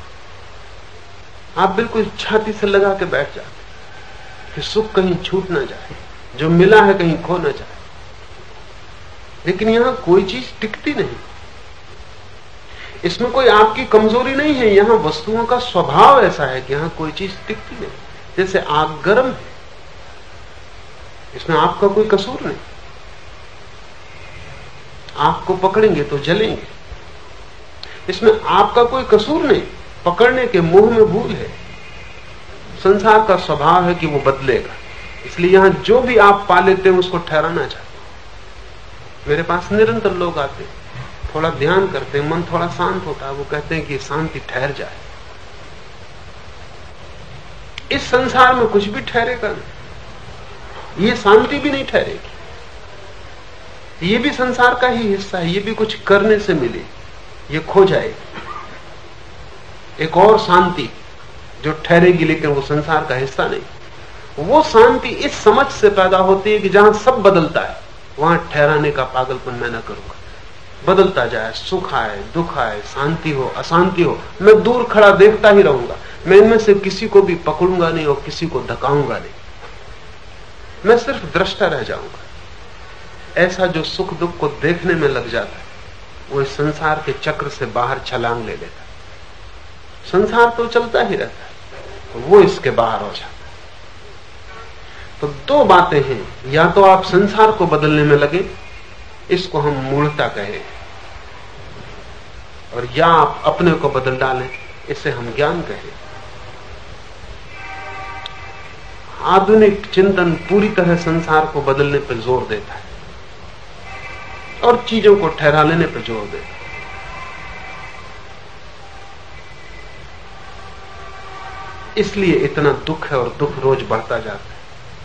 आप बिल्कुल छाती से लगा के बैठ जाते कि सुख कहीं छूट ना जाए, जो मिला है कहीं खो ना जाए। लेकिन यहां कोई चीज टिकती नहीं। इसमें कोई आपकी कमजोरी नहीं है, यहां वस्तुओं का स्वभाव ऐसा है कि यहां कोई चीज टिकती नहीं। जैसे आग गर्म है, इसमें आपका कोई कसूर नहीं। आग को पकड़ेंगे तो जलेंगे, इसमें आपका कोई कसूर नहीं। पकड़ने के मोह में भूल है। संसार का स्वभाव है कि वो बदलेगा, इसलिए यहां जो भी आप पा लेते हैं उसको ठहराना चाहते। मेरे पास निरंतर लोग आते, थोड़ा ध्यान करते, मन थोड़ा शांत होता है, वो कहते हैं कि शांति ठहर जाए। इस संसार में कुछ भी ठहरेगा नहीं, ये शांति भी नहीं ठहरेगी। ये भी संसार का ही हिस्सा है, ये भी कुछ करने से मिली, ये खो जाएगी। एक और शांति जो ठहरेगी, लेकिन वो संसार का हिस्सा नहीं। वो शांति इस समझ से पैदा होती है कि जहां सब बदलता है वहां ठहराने का पागलपन मैं न करूंगा। बदलता जाए, सुख आए, दुख आए, शांति हो, अशांति हो, मैं दूर खड़ा देखता ही रहूंगा। मैं इनमें से किसी को भी पकड़ूंगा नहीं और किसी को धकाऊंगा नहीं, मैं सिर्फ दृष्टा रह जाऊंगा। ऐसा जो सुख दुख को देखने में लग जाता है वो इस संसार के चक्र से बाहर छलांग ले लेता है। संसार तो चलता ही रहता है, तो वो इसके बाहर हो जाता है। तो दो बातें हैं, या तो आप संसार को बदलने में लगे, इसको हम मूढ़ता कहें, और या आप अपने को बदल डालें, इसे हम ज्ञान कहें। आधुनिक चिंतन पूरी तरह संसार को बदलने पर जोर देता है और चीजों को ठहरा लेने पर जोर देता है। इसलिए इतना दुख है और दुख रोज बढ़ता जाता है।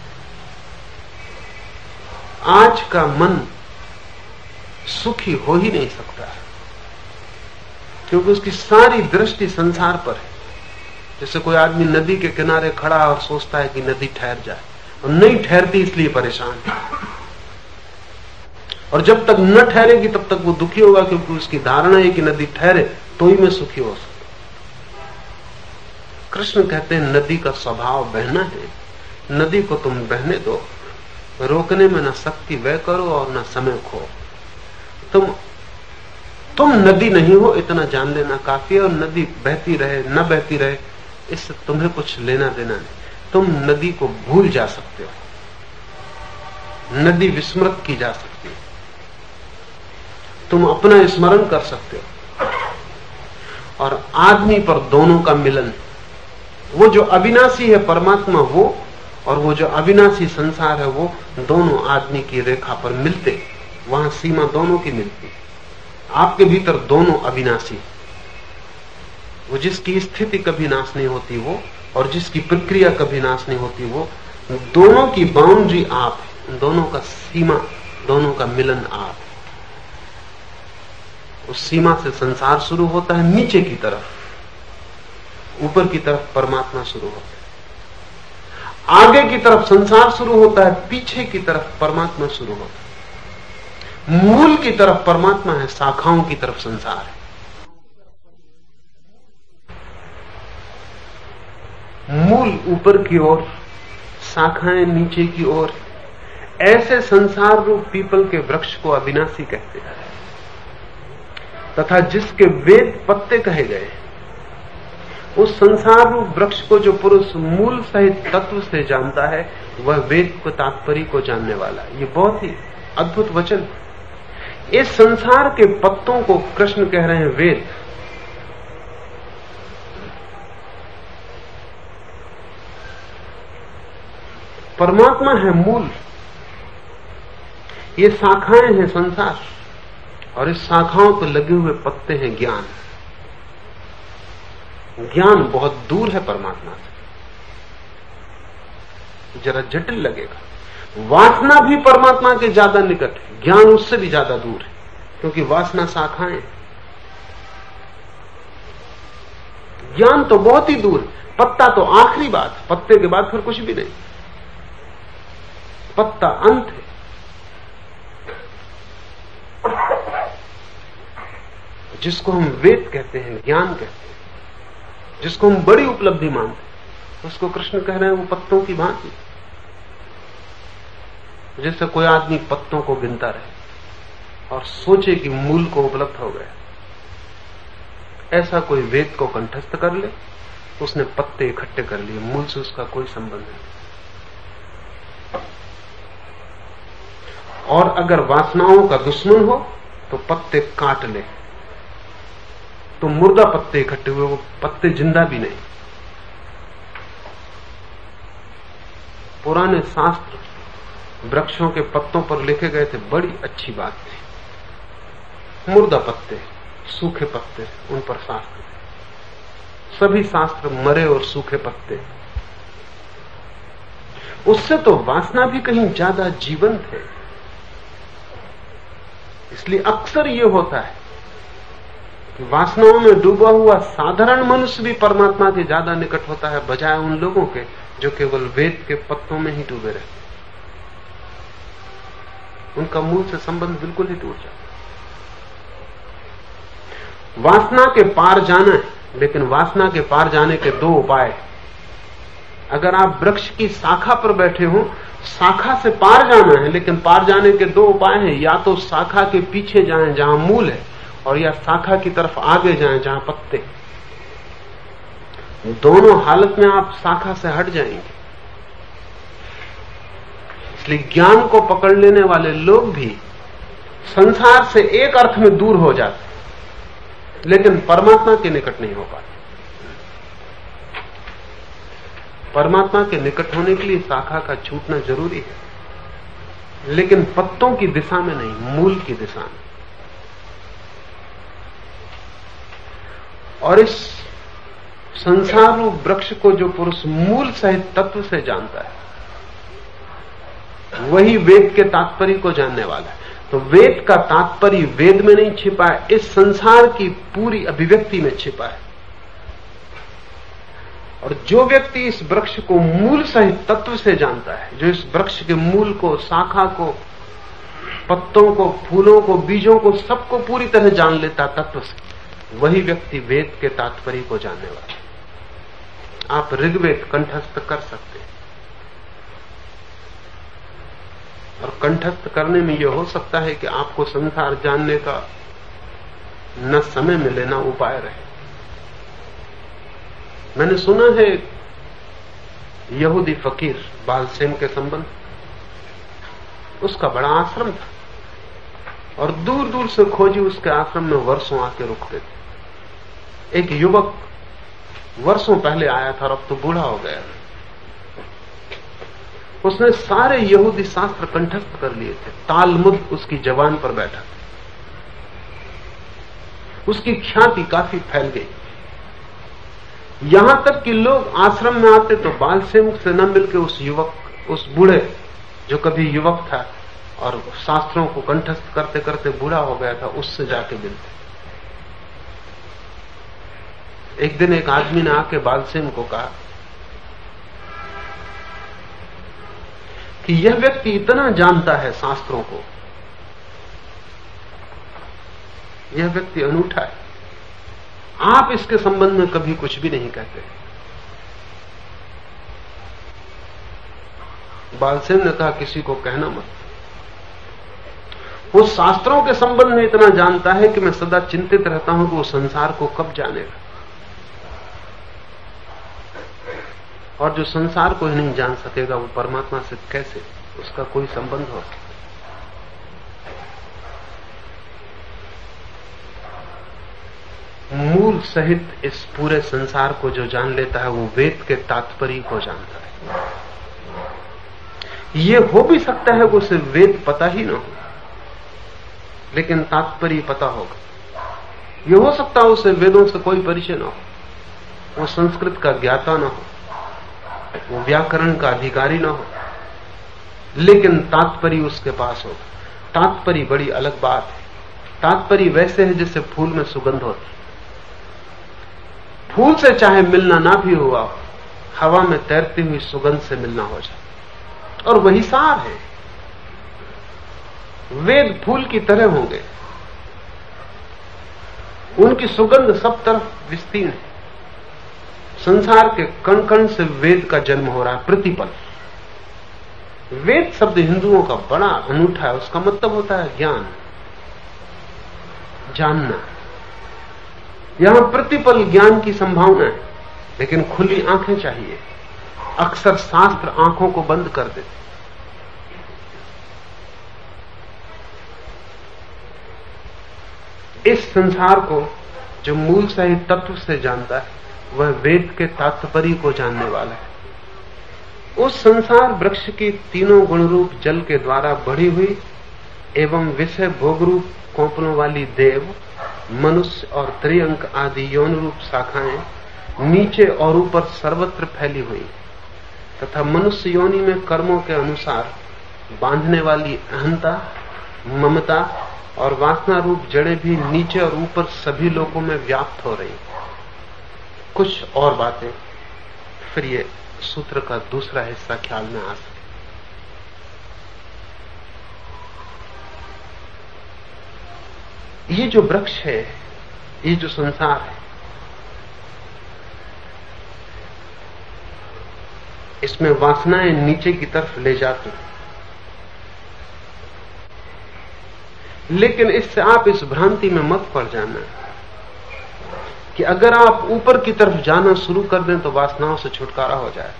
आज का मन सुखी हो ही नहीं सकता, क्योंकि उसकी सारी दृष्टि संसार पर है। जैसे कोई आदमी नदी के किनारे खड़ा और सोचता है कि नदी ठहर जाए, और नहीं ठहरती इसलिए परेशान है, और जब तक न ठहरेगी तब तक वो दुखी होगा, क्योंकि उसकी धारणा है कि नदी ठहरे तो ही मैं सुखी हो सकता। कृष्ण कहते हैं नदी का स्वभाव बहना है, नदी को तुम बहने दो, रोकने में न शक्ति व्यय करो और न समय खो। तुम नदी नहीं हो, इतना जान लेना काफी है। और नदी बहती रहे न बहती रहे, इससे तुम्हें कुछ लेना देना नहीं। तुम नदी को भूल जा सकते हो, नदी विस्मृत की जा सकती है, तुम अपना स्मरण कर सकते हो। और आदमी पर दोनों का मिलन, वो जो अविनाशी है परमात्मा वो, और वो जो अविनाशी संसार है वो, दोनों आदमी की रेखा पर मिलते, वहां सीमा दोनों की मिलती। आपके भीतर दोनों अविनाशी, वो जिसकी स्थिति कभी नाश नहीं होती वो, और जिसकी प्रक्रिया कभी नाश नहीं होती वो, दोनों की बाउंड्री आप है, दोनों का सीमा, दोनों का मिलन आप। उस सीमा से संसार शुरू होता है नीचे की तरफ, ऊपर की तरफ परमात्मा शुरू होता है। आगे की तरफ संसार शुरू होता है, पीछे की तरफ परमात्मा शुरू होता है। मूल की तरफ परमात्मा है, शाखाओं की तरफ संसार है। मूल ऊपर की ओर, शाखाएं नीचे की ओर। ऐसे संसार रूप पीपल के वृक्ष को अविनाशी कहते हैं, तथा जिसके वेद पत्ते कहे गए, उस संसार रूप वृक्ष को जो पुरुष मूल सहित तत्व से जानता है, वह वेद को तात्पर्य को जानने वाला है। ये बहुत ही अद्भुत वचन। इस संसार के पत्तों को कृष्ण कह रहे हैं वेद। परमात्मा है मूल, ये शाखाएं हैं संसार, और इस शाखाओं पर लगे हुए पत्ते हैं ज्ञान। ज्ञान बहुत दूर है परमात्मा से, जरा जटिल लगेगा। वासना भी परमात्मा के ज्यादा निकट है, ज्ञान उससे भी ज्यादा दूर है, क्योंकि वासना शाखाएं, ज्ञान तो बहुत ही दूर है। पत्ता तो आखिरी बात, पत्ते के बाद फिर कुछ भी नहीं, पत्ता अंत है। जिसको हम वेद कहते हैं, ज्ञान कहते हैं, जिसको हम बड़ी उपलब्धि मानते हैं, उसको कृष्ण कह रहे हैं वो पत्तों की भांति। जैसे कोई आदमी पत्तों को गिनता रहे और सोचे कि मूल को उपलब्ध हो गया, ऐसा कोई वेद को कंठस्थ कर ले, उसने पत्ते इकट्ठे कर लिए, मूल से उसका कोई संबंध नहीं। और अगर वासनाओं का दुश्मन हो तो पत्ते काट ले, तो मुर्दा पत्ते इकट्ठे हुए, वो पत्ते जिंदा भी नहीं। पुराने शास्त्र वृक्षों के पत्तों पर लिखे गए थे, बड़ी अच्छी बात थी। मुर्दा पत्ते, सूखे पत्ते, उन पर शास्त्र थे। सभी शास्त्र मरे और सूखे पत्ते। उससे तो वासना भी कहीं ज्यादा जीवंत है। इसलिए अक्सर यह होता है कि वासनाओं में डूबा हुआ साधारण मनुष्य भी परमात्मा के ज्यादा निकट होता है, बजाय उन लोगों के जो केवल वेद के पत्तों में ही डूबे रहते। उनका मूल से संबंध बिल्कुल ही टूट जाता। वासना के पार जाना है, लेकिन वासना के पार जाने के दो उपाय। अगर आप वृक्ष की शाखा पर बैठे हो, शाखा से पार जाना है, लेकिन पार जाने के दो उपाय हैं। या तो शाखा के पीछे जाएं जहां मूल है, और या शाखा की तरफ आगे जाएं जहां पत्ते। दोनों हालत में आप शाखा से हट जाएंगे। इसलिए ज्ञान को पकड़ लेने वाले लोग भी संसार से एक अर्थ में दूर हो जाते, लेकिन परमात्मा के निकट नहीं हो पाते। परमात्मा के निकट होने के लिए शाखा का छूटना जरूरी है, लेकिन पत्तों की दिशा में नहीं, मूल की दिशा में। और इस संसार रूप वृक्ष को जो पुरुष मूल सहित तत्व से जानता है, वही वेद के तात्पर्य को जानने वाला है। तो वेद का तात्पर्य वेद में नहीं छिपा है, इस संसार की पूरी अभिव्यक्ति में छिपा है। और जो व्यक्ति इस वृक्ष को मूल सहित तत्व से जानता है, जो इस वृक्ष के मूल को, शाखा को, पत्तों को, फूलों को, बीजों को, सबको पूरी तरह जान लेता तत्व से, वही व्यक्ति वेद के तात्पर्य को जानने वाला है। आप ऋग्वेद कंठस्थ कर सकते हैं, और कंठस्थ करने में यह हो सकता है कि आपको संसार जानने का न समय मिले न उपाय रहे। मैंने सुना है यहूदी फकीर बालसेम के संबंध, उसका बड़ा आश्रम था, और दूर दूर से खोजी उसके आश्रम में वर्षों आके रुकते थे। एक युवक वर्षों पहले आया था और अब तो बूढ़ा हो गया। उसने सारे यहूदी शास्त्र कंठस्थ कर लिए थे, तालमुद उसकी जबान पर बैठा था। उसकी ख्याति काफी फैल गई, यहां तक कि लोग आश्रम में आते तो बालसेम से न मिलकर उस युवक, उस बूढ़े जो कभी युवक था और शास्त्रों को कंठस्थ करते करते बूढ़ा हो गया था, उससे जाके मिलते। एक दिन एक आदमी ने आके बालसेम को कहा कि यह व्यक्ति इतना जानता है शास्त्रों को, यह व्यक्ति अनूठा है, आप इसके संबंध में कभी कुछ भी नहीं कहते। बालसेन ने कहा किसी को कहना मत। वो शास्त्रों के संबंध में इतना जानता है कि मैं सदा चिंतित रहता हूं कि वो संसार को कब जानेगा, और जो संसार को ही नहीं जान सकेगा वो परमात्मा से कैसे उसका कोई संबंध हो सकता। मूल सहित इस पूरे संसार को जो जान लेता है वो वेद के तात्पर्य को जानता है। ये हो भी सकता है कि उसे वेद पता ही ना हो, लेकिन तात्पर्य पता होगा। यह हो सकता है उसे वेदों से कोई परिचय ना हो, वो संस्कृत का ज्ञाता ना हो, वो व्याकरण का अधिकारी ना हो, लेकिन तात्पर्य उसके पास होगा। तात्पर्य बड़ी अलग बात है। तात्पर्य वैसे है जैसे फूल में सुगंध होती। फूल से चाहे मिलना ना भी हुआ, हवा में तैरती हुई सुगंध से मिलना हो जाए, और वही सार है। वेद फूल की तरह होंगे, उनकी सुगंध सब तरफ विस्तीर्ण है। संसार के कण कण से वेद का जन्म हो रहा है, प्रतिपल। वेद शब्द हिंदुओं का बड़ा अनूठा है, उसका मतलब होता है ज्ञान, जानना। यहां प्रतिपल ज्ञान की संभावना है, लेकिन खुली आंखें चाहिए। अक्सर शास्त्र आंखों को बंद कर देते। इस संसार को जो मूल सहित तत्व से जानता है वह वेद के तात्पर्य को जानने वाला है। उस संसार वृक्ष की तीनों गुण रूप जल के द्वारा बढ़ी हुई एवं विषय भोग रूप कोंपलों वाली देव, मनुष्य और त्रिअंक आदि यौन रूप शाखाएं नीचे और ऊपर सर्वत्र फैली हुई तथा मनुष्य योनि में कर्मों के अनुसार बांधने वाली अहंता, ममता और वासना रूप जड़ें भी नीचे और ऊपर सभी लोगों में व्याप्त हो रही। कुछ और बातें फिर ये सूत्र का दूसरा हिस्सा ख्याल में आ सके। ये जो वृक्ष है, ये जो संसार है, इसमें वासनाएं नीचे की तरफ ले जाती हैं, लेकिन इससे आप इस भ्रांति में मत पड़ जाना कि अगर आप ऊपर की तरफ जाना शुरू कर दें तो वासनाओं से छुटकारा हो जाए।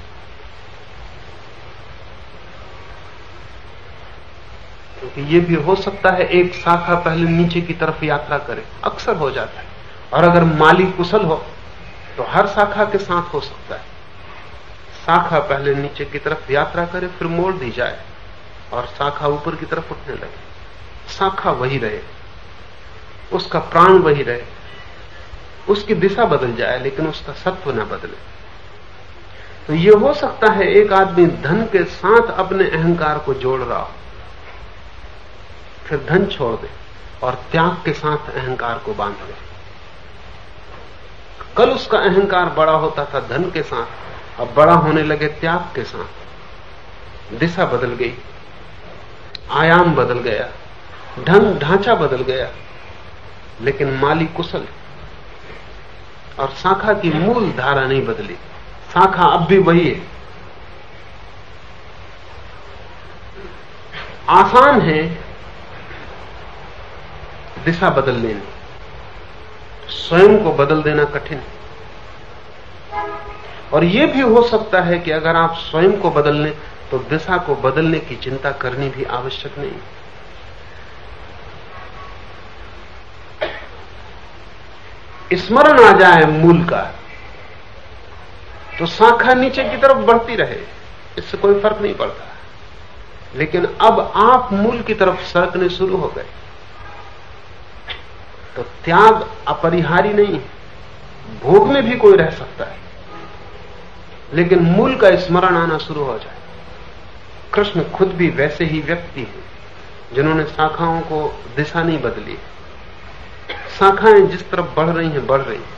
क्योंकि ये भी हो सकता है एक शाखा पहले नीचे की तरफ यात्रा करे, अक्सर हो जाता है, और अगर माली कुशल हो तो हर शाखा के साथ हो सकता है। शाखा पहले नीचे की तरफ यात्रा करे, फिर मोड़ दी जाए और शाखा ऊपर की तरफ उठने लगे। शाखा वही रहे, उसका प्राण वही रहे, उसकी दिशा बदल जाए लेकिन उसका सत्व न बदले। तो ये हो सकता है एक आदमी धन के साथ अपने अहंकार को जोड़ रहा हो, फिर धन छोड़ दे और त्याग के साथ अहंकार को बांध ले। कल उसका अहंकार बड़ा होता था धन के साथ, अब बड़ा होने लगे त्याग के साथ। दिशा बदल गई, आयाम बदल गया, ढंग ढांचा बदल गया, लेकिन माली कुशल और शाखा की मूल धारा नहीं बदली। शाखा अब भी वही है। आसान है दिशा बदल लेनी, स्वयं को बदल देना कठिन है। और यह भी हो सकता है कि अगर आप स्वयं को बदल लें तो दिशा को बदलने की चिंता करनी भी आवश्यक नहीं। स्मरण आ जाए मूल का तो शाखा नीचे की तरफ बढ़ती रहे, इससे कोई फर्क नहीं पड़ता। लेकिन अब आप मूल की तरफ सरकने शुरू हो गए तो त्याग अपरिहार्य नहीं है। भोग में भी कोई रह सकता है, लेकिन मूल का स्मरण आना शुरू हो जाए। कृष्ण खुद भी वैसे ही व्यक्ति हैं जिन्होंने शाखाओं को दिशा नहीं बदली। शाखाएं जिस तरफ बढ़ रही हैं बढ़ रही हैं,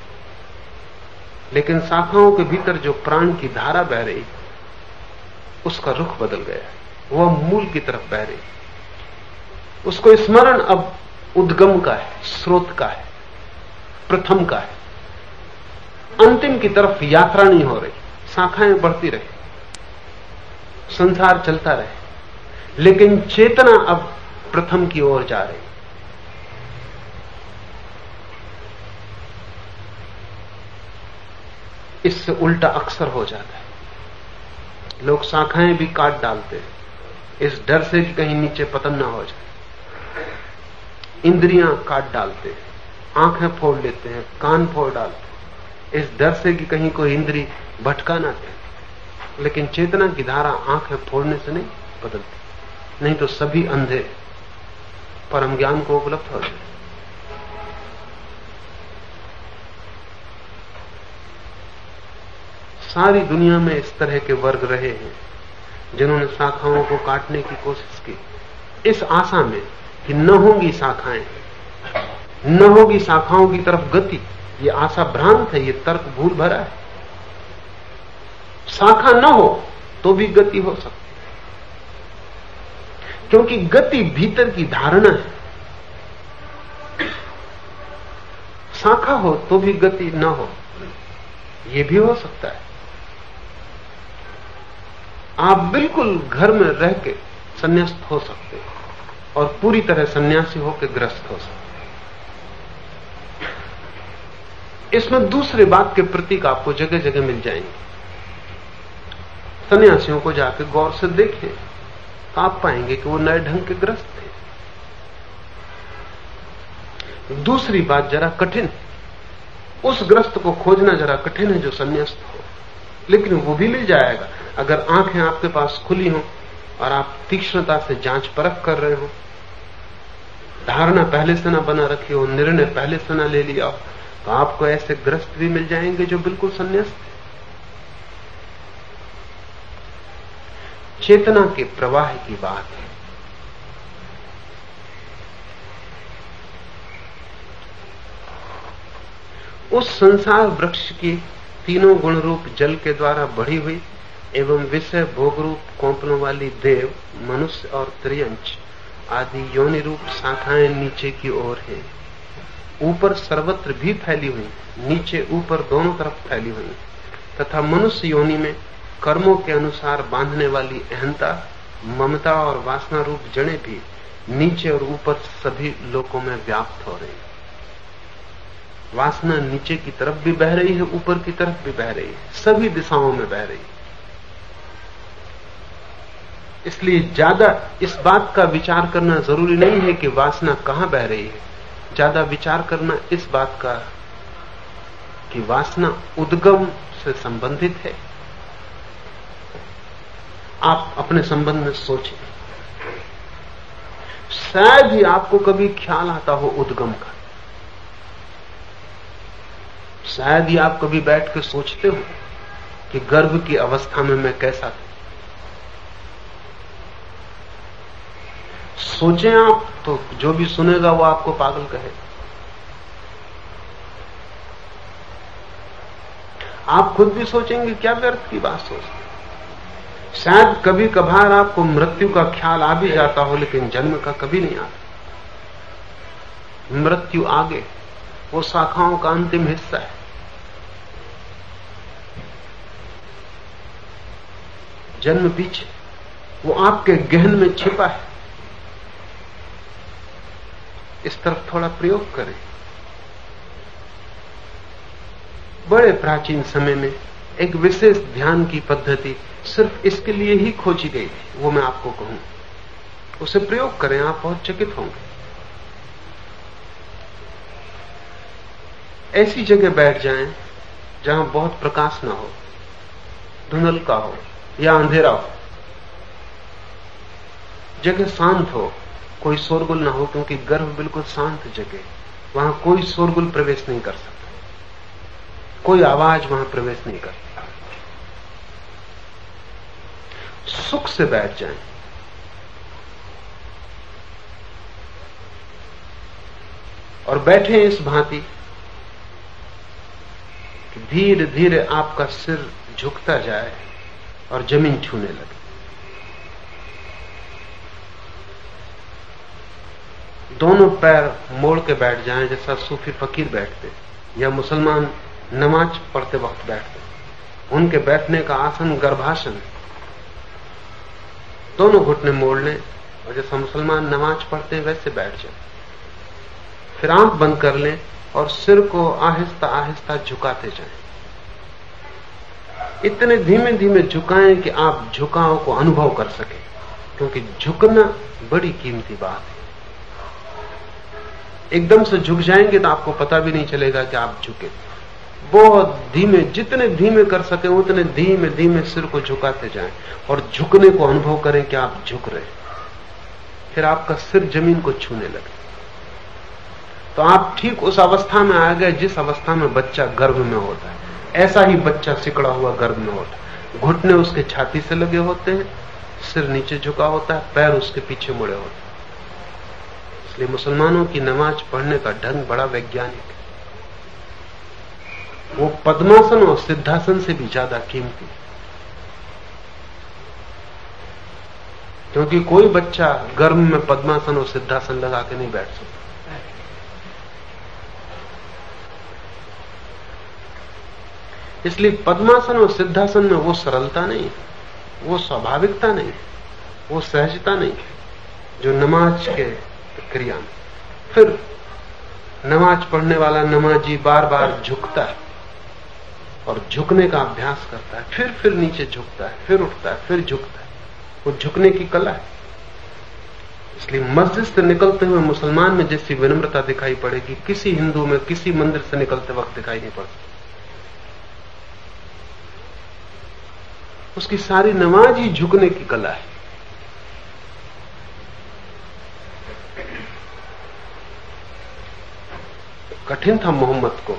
लेकिन शाखाओं के भीतर जो प्राण की धारा बह रही उसका रुख बदल गया, वह मूल की तरफ बह रही। उसको स्मरण अब उद्गम का है, स्रोत का है, प्रथम का है। अंतिम की तरफ यात्रा नहीं हो रही, शाखाएं बढ़ती रहे, संसार चलता रहे, लेकिन चेतना अब प्रथम की ओर जा रही। इससे उल्टा अक्सर हो जाता है। लोग शाखाएं भी काट डालते हैं इस डर से कि कहीं नीचे पतन ना हो जाए। इंद्रियां काट डालते हैं, आंखें फोड़ लेते हैं, कान फोड़ डालते हैं, इस डर से कि कहीं कोई इंद्री भटका ना दे। लेकिन चेतना की धारा आंखें फोड़ने से नहीं बदलती, नहीं तो सभी अंधे परम ज्ञान को उपलब्ध हो जाए। सारी दुनिया में इस तरह के वर्ग रहे हैं जिन्होंने शाखाओं को काटने की कोशिश की, इस आशा में कि न होगी शाखाएं, न होगी शाखाओं की तरफ गति। ये आशा भ्रांत है, ये तर्क भूल भरा है। शाखा न हो तो भी गति हो सकती है, क्योंकि गति भीतर की धारणा है। शाखा हो तो भी गति न हो, यह भी हो सकता है। आप बिल्कुल घर में रह के संन्यास्त हो सकते हैं और पूरी तरह सन्यासी होकर ग्रस्त हो सकते हैं। इसमें दूसरे बात के प्रतीक आपको जगह जगह मिल जाएंगे। सन्यासियों को जाकर गौर से देखें तो आप पाएंगे कि वो नए ढंग के ग्रस्त थे। दूसरी बात जरा कठिन, उस ग्रस्त को खोजना जरा कठिन है जो संन्यास्त हो, लेकिन वो भी मिल जाएगा अगर आंखें आपके पास खुली हो और आप तीक्ष्णता से जांच परख कर रहे हो, धारणा पहले से ना बना रखी हो, निर्णय पहले से ना ले लिया हो, तो आपको ऐसे ग्रस्त भी मिल जाएंगे जो बिल्कुल संन्यास्त है। चेतना के प्रवाह की बात है। उस संसार वृक्ष की तीनों गुण रूप जल के द्वारा बढ़ी हुई एवं विषय भोग रूप कौंपलों वाली देव, मनुष्य और त्रियंच आदि योनि रूप शाखाएं नीचे की ओर है। ऊपर सर्वत्र भी फैली हुई, नीचे ऊपर दोनों तरफ फैली हुई, तथा मनुष्य योनि में कर्मों के अनुसार बांधने वाली अहंता, ममता और वासना रूप जड़ें भी नीचे और ऊपर सभी लोकों में व्याप्त हो रही। वासना नीचे की तरफ भी बह रही है, ऊपर की तरफ भी बह रही है, सभी दिशाओं में बह रही है। इसलिए ज्यादा इस बात का विचार करना जरूरी नहीं है कि वासना कहां बह रही है, ज्यादा विचार करना इस बात का कि वासना उद्गम से संबंधित है। आप अपने संबंध में सोचें, शायद ही आपको कभी ख्याल आता हो उद्गम का, शायद ही आप कभी बैठ के सोचते हो कि गर्भ की अवस्था में मैं कैसा था। सोचें आप तो जो भी सुनेगा वो आपको पागल कहे। आप खुद भी सोचेंगे क्या व्यर्थ की बात सोचते। शायद कभी कभार आपको मृत्यु का ख्याल आ भी जाता हो, लेकिन जन्म का कभी नहीं आता। मृत्यु आगे, वो शाखाओं का अंतिम हिस्सा है। जन्म पीछे, वो आपके गहन में छिपा है। इस तरफ थोड़ा प्रयोग करें। बड़े प्राचीन समय में एक विशेष ध्यान की पद्धति सिर्फ इसके लिए ही खोजी गई थी, वो मैं आपको कहूं, उसे प्रयोग करें, आप बहुत चकित होंगे। ऐसी जगह बैठ जाएं जहां बहुत प्रकाश ना हो, धुंधल का हो या अंधेरा हो, जगह शांत हो, कोई शोरगुल ना हो, क्योंकि गर्भ बिल्कुल शांत जगह, वहां कोई शोरगुल प्रवेश नहीं कर सकता, कोई आवाज वहां प्रवेश नहीं कर सकता। सुख से बैठ जाएं। और बैठे इस भांति कि धीरे धीरे आपका सिर झुकता जाए और जमीन छूने लगे। दोनों पैर मोड़ के बैठ जाएं जैसा सूफी फकीर बैठते या मुसलमान नमाज पढ़ते वक्त बैठते। उनके बैठने का आसन गर्भासन। दोनों घुटने मोड़ लें और जैसा मुसलमान नमाज पढ़ते हैं वैसे बैठ जाएं। फिर आंख बंद कर लें और सिर को आहिस्ता आहिस्ता झुकाते जाएं। इतने धीमे धीमे झुकाएं कि आप झुकाव को अनुभव कर सकें, क्योंकि झुकना बड़ी कीमती बात है। एकदम से झुक जाएंगे तो आपको पता भी नहीं चलेगा कि आप झुके। बहुत धीमे, जितने धीमे कर सके उतने धीमे धीमे सिर को झुकाते जाएं और झुकने को अनुभव करें कि आप झुक रहे। फिर आपका सिर जमीन को छूने लगे तो आप ठीक उस अवस्था में आ गए जिस अवस्था में बच्चा गर्भ में होता है। ऐसा ही बच्चा सिकड़ा हुआ गर्भ में होता है। घुटने उसके छाती से लगे होते हैं, सिर नीचे झुका होता है, पैर उसके पीछे मुड़े होते हैं। इसलिए मुसलमानों की नमाज पढ़ने का ढंग बड़ा वैज्ञानिक है। वो पद्मासन और सिद्धासन से भी ज्यादा कीमती, क्योंकि कोई बच्चा गर्भ में पद्मासन और सिद्धासन लगा के नहीं बैठ सकता। इसलिए पद्मासन और सिद्धासन में वो सरलता नहीं, वो स्वाभाविकता नहीं, वो सहजता नहीं जो नमाज के क्रिया में। फिर नमाज पढ़ने वाला नमाजी बार बार झुकता है और झुकने का अभ्यास करता है, फिर नीचे झुकता है, फिर उठता है, फिर झुकता है। वो झुकने की कला है। इसलिए मस्जिद से निकलते हुए मुसलमान में जैसी विनम्रता दिखाई पड़ेगी, किसी हिंदू में किसी मंदिर से निकलते वक्त दिखाई नहीं पड़ती। उसकी सारी नमाज ही झुकने की कला है। कठिन था मोहम्मद को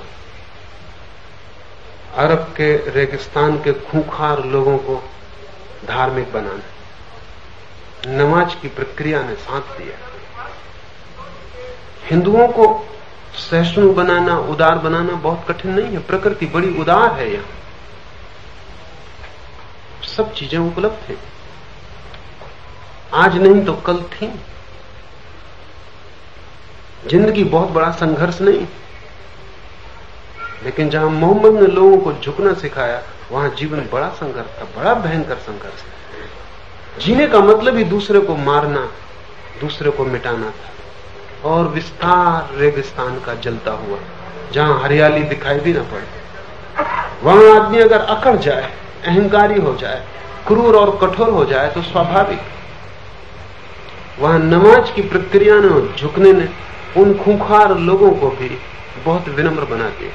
अरब के रेगिस्तान के खूंखार लोगों को धार्मिक बनाना। नमाज की प्रक्रिया ने साथ दिया। हिंदुओं को सहिष्णु बनाना, उदार बनाना बहुत कठिन नहीं है। प्रकृति बड़ी उदार है। यहां सब चीजें उपलब्ध हैं, आज नहीं तो कल थी। जिंदगी बहुत बड़ा संघर्ष नहीं, लेकिन जहां मोहम्मद ने लोगों को झुकना सिखाया वहां जीवन बड़ा संघर्ष था, बड़ा भयंकर संघर्ष था। जीने का मतलब ही दूसरे को मारना, दूसरे को मिटाना था। और विस्तार रेगिस्तान का जलता हुआ, जहां हरियाली दिखाई भी ना पड़े, वहां आदमी अगर अकड़ जाए, अहंकारी हो जाए, क्रूर और कठोर हो जाए तो स्वाभाविक। वहां नमाज की प्रक्रिया ने और झुकने ने उन खूंखार लोगों को भी बहुत विनम्र बना दिया।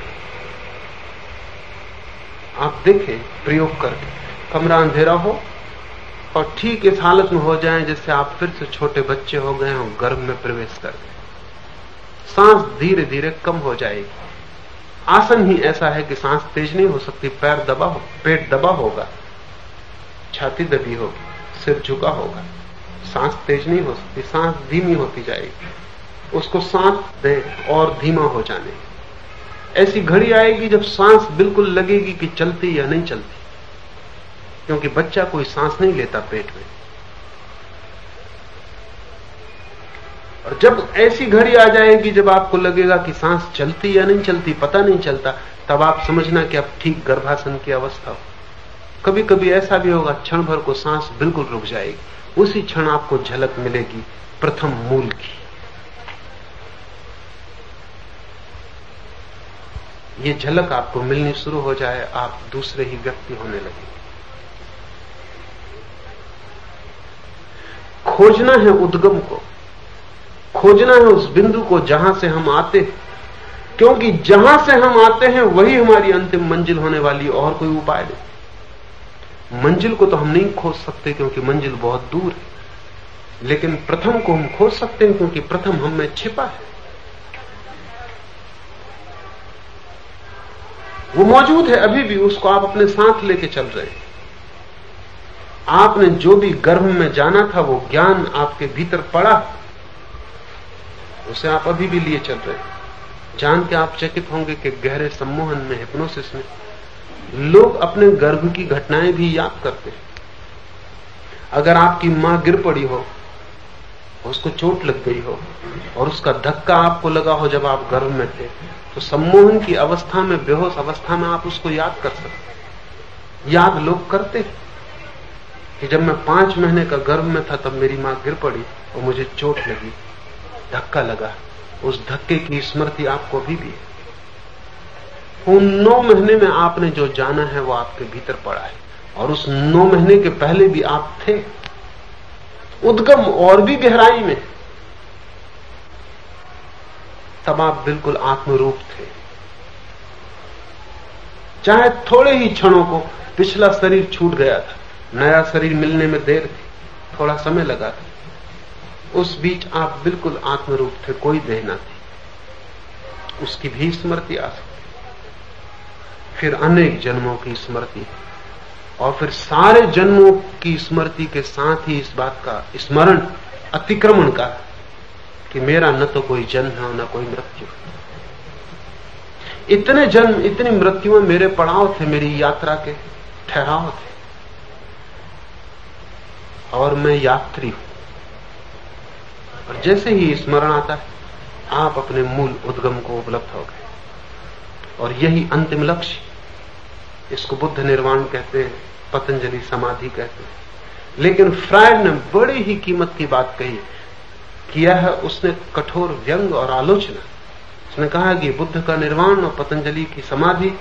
आप देखें प्रयोग करके, कमरा अंधेरा हो और ठीक इस हालत में हो जाएं जैसे आप फिर से छोटे बच्चे हो गए और गर्भ में प्रवेश कर गए। सांस धीरे धीरे कम हो जाएगी। आसन ही ऐसा है कि सांस तेज नहीं हो सकती, पैर दबा हो, पेट दबा होगा, छाती दबी होगी, सिर झुका होगा, सांस तेज नहीं हो सकती, सांस धीमी होती जाएगी। उसको सांस दें और धीमा हो जाने। ऐसी घड़ी आएगी जब सांस बिल्कुल लगेगी कि चलती या नहीं चलती, क्योंकि बच्चा कोई सांस नहीं लेता पेट में। और जब ऐसी घड़ी आ जाएगी जब आपको लगेगा कि सांस चलती या नहीं चलती, पता नहीं चलता, तब आप समझना कि अब ठीक गर्भासन की अवस्था हो। कभी कभी ऐसा भी होगा, क्षण भर को सांस बिल्कुल रुक जाएगी। उसी क्षण आपको झलक मिलेगी प्रथम मूल की। ये झलक आपको मिलनी शुरू हो जाए, आप दूसरे ही व्यक्ति होने लगे। खोजना है उद्गम को, खोजना है उस बिंदु को जहां से हम आते हैं, क्योंकि जहां से हम आते हैं वही हमारी अंतिम मंजिल होने वाली, और कोई उपाय नहीं। मंजिल को तो हम नहीं खोज सकते क्योंकि मंजिल बहुत दूर है, लेकिन प्रथम को हम खोज सकते हैं क्योंकि प्रथम हम में छिपा है। वो मौजूद है अभी भी, उसको आप अपने साथ लेके चल रहे हैं। आपने जो भी गर्भ में जाना था वो ज्ञान आपके भीतर पड़ा, उसे आप अभी भी लिए चल रहे हैं। जान के आप चकित होंगे कि गहरे सम्मोहन में, हिप्नोसिस में लोग अपने गर्भ की घटनाएं भी याद करते हैं। अगर आपकी मां गिर पड़ी हो, उसको चोट लग गई हो और उसका धक्का आपको लगा हो जब आप गर्भ में थे, तो सम्मोहन की अवस्था में, बेहोश अवस्था में आप उसको याद कर सकते। याद लोग करते कि जब मैं 5 महीने का गर्भ में था तब मेरी मां गिर पड़ी और मुझे चोट लगी, धक्का लगा। उस धक्के की स्मृति आपको अभी भी है। उन 9 महीने में आपने जो जाना है वो आपके भीतर पड़ा है, और उस 9 महीने के पहले भी आप थे। उद्गम और भी गहराई में, तब आप बिल्कुल आत्मरूप थे। चाहे थोड़े ही क्षणों को पिछला शरीर छूट गया था, नया शरीर मिलने में देर थी, थोड़ा समय लगा था, उस बीच आप बिल्कुल आत्मरूप थे, कोई देह ना थी। उसकी भी स्मृति आ सकती, फिर अनेक जन्मों की स्मृति, और फिर सारे जन्मों की स्मृति के साथ ही इस बात का स्मरण, अतिक्रमण का, कि मेरा न तो कोई जन्म है न कोई मृत्यु। इतने जन्म, इतनी मृत्युएं मेरे पड़ाव थे, मेरी यात्रा के ठहराव थे, और मैं यात्री हूं। और जैसे ही स्मरण आता है आप अपने मूल उद्गम को उपलब्ध हो गए, और यही अंतिम लक्ष्य। इसको बुद्ध निर्वाण कहते हैं, पतंजलि समाधि कहते हैं। लेकिन फ्रायड ने बड़ी ही कीमत की बात कही, किया है उसने कठोर व्यंग और आलोचना। उसने कहा कि बुद्ध का निर्वाण और पतंजलि की समाधि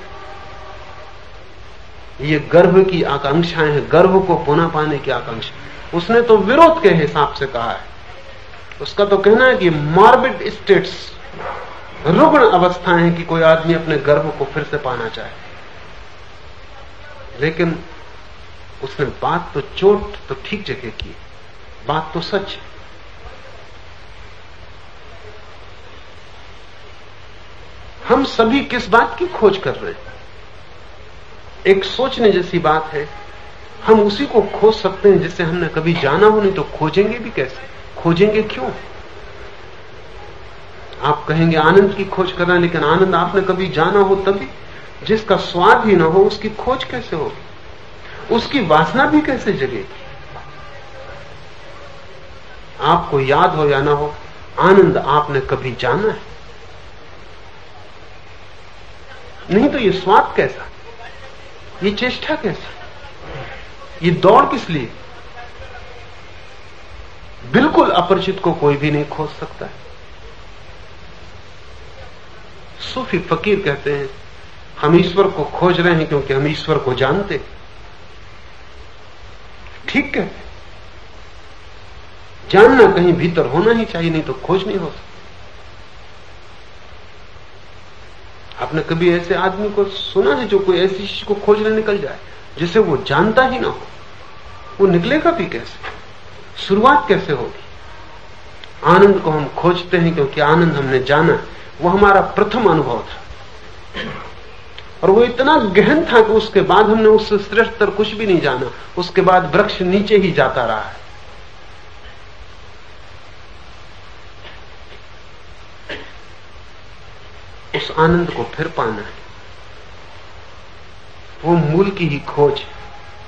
ये गर्भ की आकांक्षाएं हैं, गर्भ को पुनः पाने की आकांक्षा। उसने तो विरोध के हिसाब से कहा है, उसका तो कहना है कि मॉर्बिड स्टेट्स, रुग्ण अवस्थाएं हैं कि कोई आदमी अपने गर्भ को फिर से पाना चाहे। लेकिन उसने बात तो चोट तो ठीक जगह की, बात तो सच है। हम सभी किस बात की खोज कर रहे हैं? एक सोचने जैसी बात है। हम उसी को खोज सकते हैं जिसे हमने कभी जाना हो, नहीं तो खोजेंगे भी कैसे? खोजेंगे क्यों? आप कहेंगे आनंद की खोज करना, लेकिन आनंद आपने कभी जाना हो तभी। जिसका स्वाद ही ना हो उसकी खोज कैसे होगी? उसकी वासना भी कैसे जगेगी? आपको याद हो या ना हो, आनंद आपने कभी जाना है। नहीं तो ये स्वाद कैसा, ये चेष्टा कैसी, ये दौड़ किस लिए? बिल्कुल अपरिचित को कोई भी नहीं खोज सकता है। सूफी फकीर कहते हैं हम ईश्वर को खोज रहे हैं क्योंकि हम ईश्वर को जानते। ठीक कहते, जानना कहीं भीतर होना ही चाहिए, नहीं तो खोज नहीं हो सकती। आपने कभी ऐसे आदमी को सुना है जो कोई ऐसी चीज को खोजने निकल जाए जिसे वो जानता ही ना हो? वो निकलेगा भी कैसे? शुरुआत कैसे होगी? आनंद को हम खोजते हैं क्योंकि आनंद हमने जाना, वो हमारा प्रथम अनुभव था और वो इतना गहन था कि उसके बाद हमने उससे श्रेष्ठतर कुछ भी नहीं जाना। उसके बाद वृक्ष नीचे ही जाता रहा है। उस आनंद को फिर पाना है, वो मूल की ही खोज है।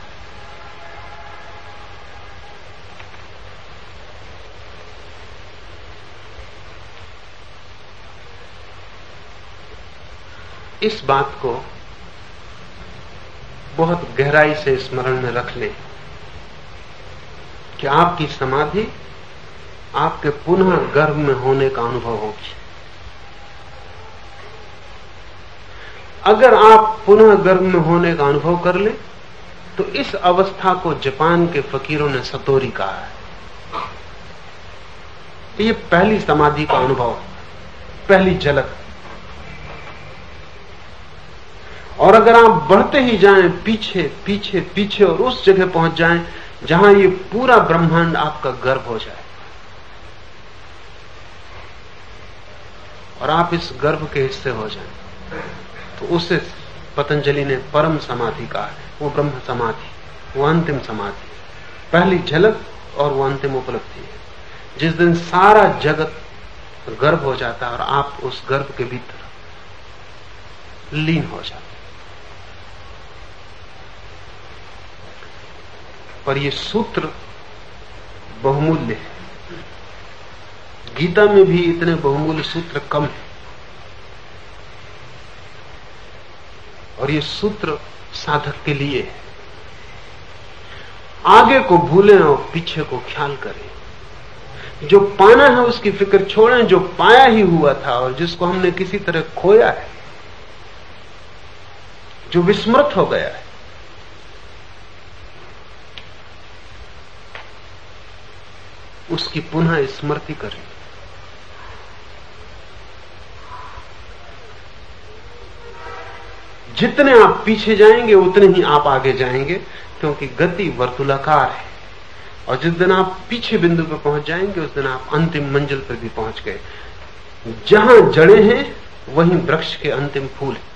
इस बात को बहुत गहराई से स्मरण में रख लें कि आपकी समाधि आपके पुनः गर्भ में होने का अनुभव होगी। अगर आप पुनः गर्भ में होने का अनुभव कर ले तो इस अवस्था को जापान के फकीरों ने सतोरी कहा है। ये पहली समाधि का अनुभव, पहली झलक। और अगर आप बढ़ते ही जाएं पीछे पीछे पीछे और उस जगह पहुंच जाएं जहां ये पूरा ब्रह्मांड आपका गर्भ हो जाए और आप इस गर्भ के हिस्से हो जाएं, तो उसे पतंजलि ने परम समाधि कहा है। वो ब्रह्म समाधि, वो अंतिम समाधि, पहली झलक और वो अंतिम उपलब्धि है। जिस दिन सारा जगत गर्भ हो जाता है और आप उस गर्भ के भीतर लीन हो जाते। पर ये सूत्र बहुमूल्य है। गीता में भी इतने बहुमूल्य सूत्र कम है और ये सूत्र साधक के लिए है। आगे को भूलें और पीछे को ख्याल करें। जो पाना है उसकी फिक्र छोड़ें, जो पाया ही हुआ था और जिसको हमने किसी तरह खोया है, जो विस्मृत हो गया है, उसकी पुनः स्मृति करें। जितने आप पीछे जाएंगे उतने ही आप आगे जाएंगे, क्योंकि गति वर्तुलाकार है। और जिस दिन आप पीछे बिंदु पर पहुंच जाएंगे उस दिन आप अंतिम मंजिल पर भी पहुंच गए। जहां जड़ें हैं वहीं वृक्ष के अंतिम फूल हैं।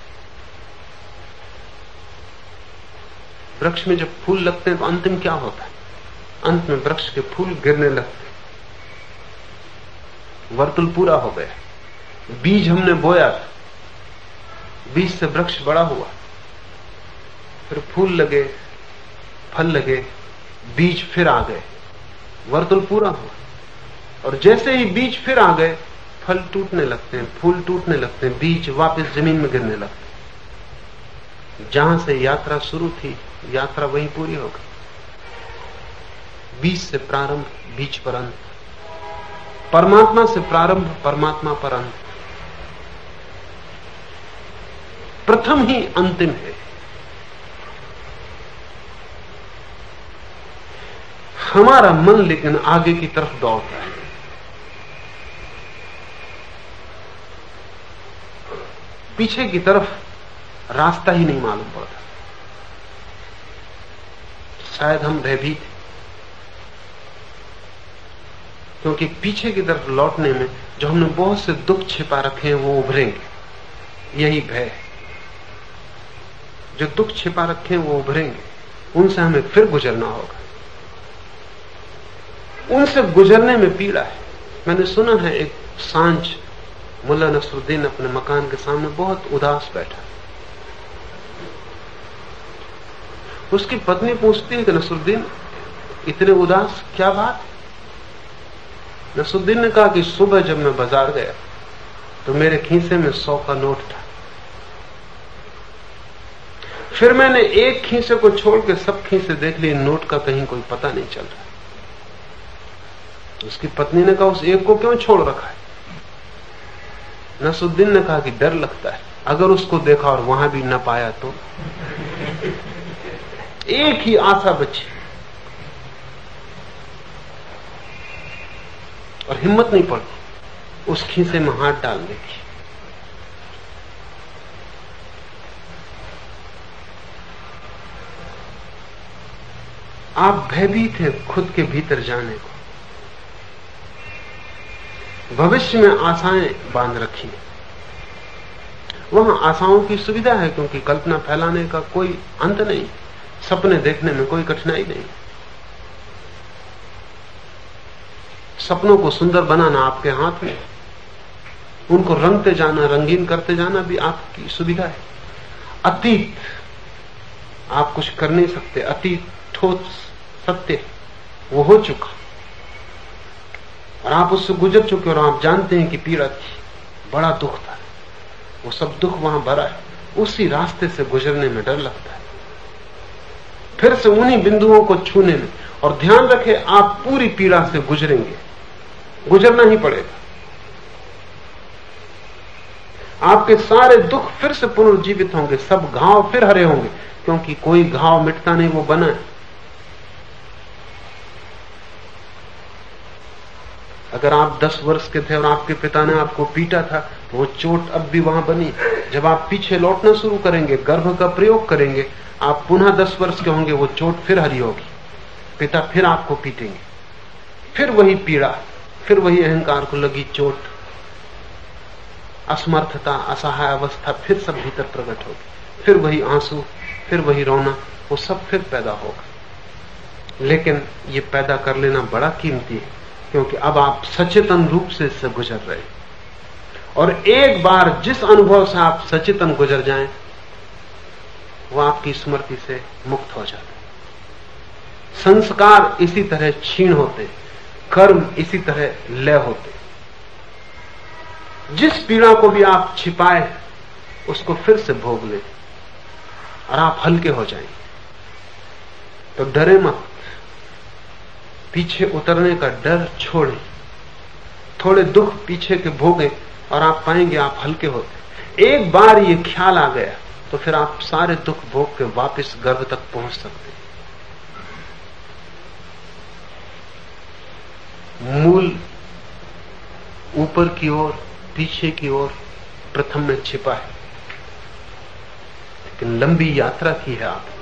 वृक्ष में जब फूल लगते हैं तो अंतिम क्या होता है? अंत में वृक्ष के फूल गिरने लगते। वर्तुल पूरा हो गया। बीज हमने बोया था, बीज से वृक्ष बड़ा हुआ, फिर फूल लगे, फल लगे, बीज फिर आ गए, वर्तुल पूरा हुआ। और जैसे ही बीज फिर आ गए, फल टूटने लगते हैं, फूल टूटने लगते हैं, बीज वापस जमीन में गिरने लगते हैं। जहां से यात्रा शुरू थी, यात्रा वहीं पूरी हो गई। बीज से प्रारंभ, बीज पर अंत। परमात्मा से प्रारंभ, परमात्मा पर अंत। प्रथम ही अंतिम है। हमारा मन लेकिन आगे की तरफ दौड़ता है। पीछे की तरफ रास्ता ही नहीं मालूम पड़ता। शायद हम भयभीत हैं, क्योंकि पीछे की तरफ लौटने में जो हमने बहुत से दुख छिपा रखे हैं वो उभरेंगे। यही भय है, जो दुख छिपा रखे हैं वो उभरेंगे, उनसे हमें फिर गुजरना होगा। उनसे गुजरने में पीड़ा है। मैंने सुना है एक सांझ मुल्ला नसरुद्दीन अपने मकान के सामने बहुत उदास बैठा। उसकी पत्नी पूछती है कि नसरुद्दीन इतने उदास क्या बात? नसरुद्दीन ने कहा कि सुबह जब मैं बाजार गया तो मेरे खीसे में 100 का नोट था। फिर मैंने एक खीसे को छोड़ के सब खीसे देख लिए, नोट का कहीं कोई पता नहीं चल रहा। उसकी पत्नी ने कहा उस एक को क्यों छोड़ रखा है? नसरुद्दीन ने कहा कि डर लगता है, अगर उसको देखा और वहां भी न पाया तो। एक ही आशा बची और हिम्मत नहीं पड़ती उस खीसे में हाथ डालने की। आप भयभीत हैं खुद के भीतर जाने को। भविष्य में आशाएं बांध रखी, वहां आशाओं की सुविधा है, क्योंकि कल्पना फैलाने का कोई अंत नहीं, सपने देखने में कोई कठिनाई नहीं। सपनों को सुंदर बनाना आपके हाथ में, उनको रंगते जाना, रंगीन करते जाना भी आपकी सुविधा है। अतीत आप कुछ कर नहीं सकते, अतीत ठोस सत्य वो हो चुका और आप उससे गुजर चुके और आप जानते हैं कि पीड़ा थी, बड़ा दुख था, वो सब दुख वहां भरा है। उसी रास्ते से गुजरने में डर लगता है, फिर से उन्हीं बिंदुओं को छूने में। और ध्यान रखें, आप पूरी पीड़ा से गुजरेंगे, गुजरना ही पड़ेगा। आपके सारे दुख फिर से पुनर्जीवित होंगे, सब घाव फिर हरे होंगे, क्योंकि कोई घाव मिटता नहीं, वो बना है। अगर आप 10 वर्ष के थे और आपके पिता ने आपको पीटा था तो वो चोट अब भी वहां बनी। जब आप पीछे लौटना शुरू करेंगे, गर्भ का प्रयोग करेंगे, आप पुनः 10 वर्ष के होंगे, वो चोट फिर हरी होगी, पिता फिर आपको पीटेंगे, फिर वही पीड़ा, फिर वही अहंकार को लगी चोट, असमर्थता, असहाय अवस्था फिर सब भीतर प्रकट होगी, फिर वही आंसू, फिर वही रोना, वो सब फिर पैदा होगा। लेकिन ये पैदा कर लेना बड़ा कीमती है, क्योंकि अब आप सचेतन रूप से इससे गुजर रहे हैं। और एक बार जिस अनुभव से आप सचेतन गुजर जाएं, वो आपकी स्मृति से मुक्त हो जाते। संस्कार इसी तरह क्षीण होते, कर्म इसी तरह लय होते। जिस पीड़ा को भी आप छिपाए उसको फिर से भोग ले और आप हल्के हो जाएंगे। तो डरे मत, पीछे उतरने का डर छोड़ें, थोड़े दुख पीछे के भोगें और आप पाएंगे आप हल्के होते। एक बार ये ख्याल आ गया तो फिर आप सारे दुख भोग के वापस गर्भ तक पहुंच सकते हैं। मूल ऊपर की ओर, पीछे की ओर प्रथम में छिपा है, लेकिन लंबी यात्रा की है आप,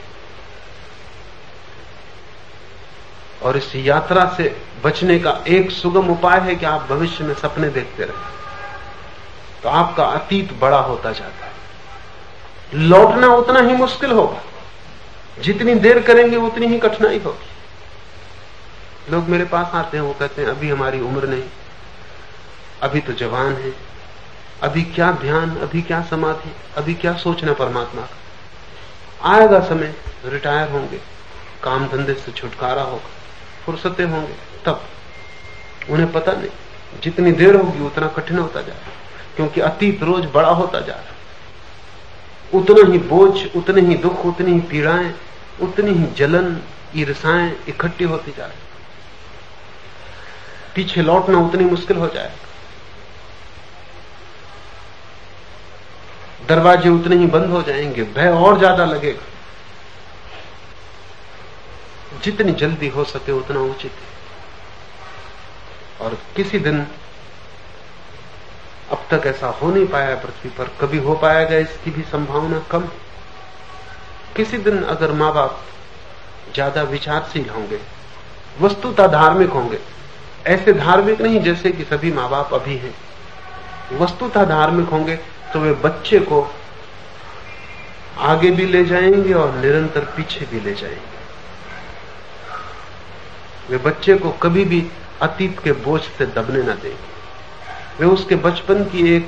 और इस यात्रा से बचने का एक सुगम उपाय है कि आप भविष्य में सपने देखते रहें, तो आपका अतीत बड़ा होता जाता है। लौटना उतना ही मुश्किल होगा, जितनी देर करेंगे उतनी ही कठिनाई होगी। लोग मेरे पास आते हैं, वो कहते हैं अभी हमारी उम्र नहीं, अभी तो जवान है, अभी क्या ध्यान, अभी क्या समाधि, अभी क्या सोचना परमात्मा का। आएगा समय, रिटायर होंगे, काम धंधे से छुटकारा होगा, फुर्सतें होंगे, तब उन्हें पता नहीं, जितनी देर होगी उतना कठिन होता जा रहा है, क्योंकि अतीत रोज बड़ा होता जा रहा है। उतना ही बोझ, उतने ही दुख, उतनी ही पीड़ाएं, उतनी ही जलन, ईर्षाएं इकट्ठी होती जा रही। पीछे लौटना उतनी मुश्किल हो जाएगा, दरवाजे उतने ही बंद हो जाएंगे, भय और ज्यादा लगेगा। जितनी जल्दी हो सके उतना उचित है। और किसी दिन अब तक ऐसा हो नहीं पाया पृथ्वी पर, कभी हो पाएगा इसकी भी संभावना कम। किसी दिन अगर माँ बाप ज्यादा विचारशील होंगे, वस्तुतः धार्मिक होंगे, ऐसे धार्मिक नहीं जैसे कि सभी माँ बाप अभी हैं, वस्तुतः धार्मिक होंगे, तो वे बच्चे को आगे भी ले जाएंगे और निरंतर पीछे भी ले जाएंगे। वे बच्चे को कभी भी अतीत के बोझ से दबने न देंगे। वे उसके बचपन की एक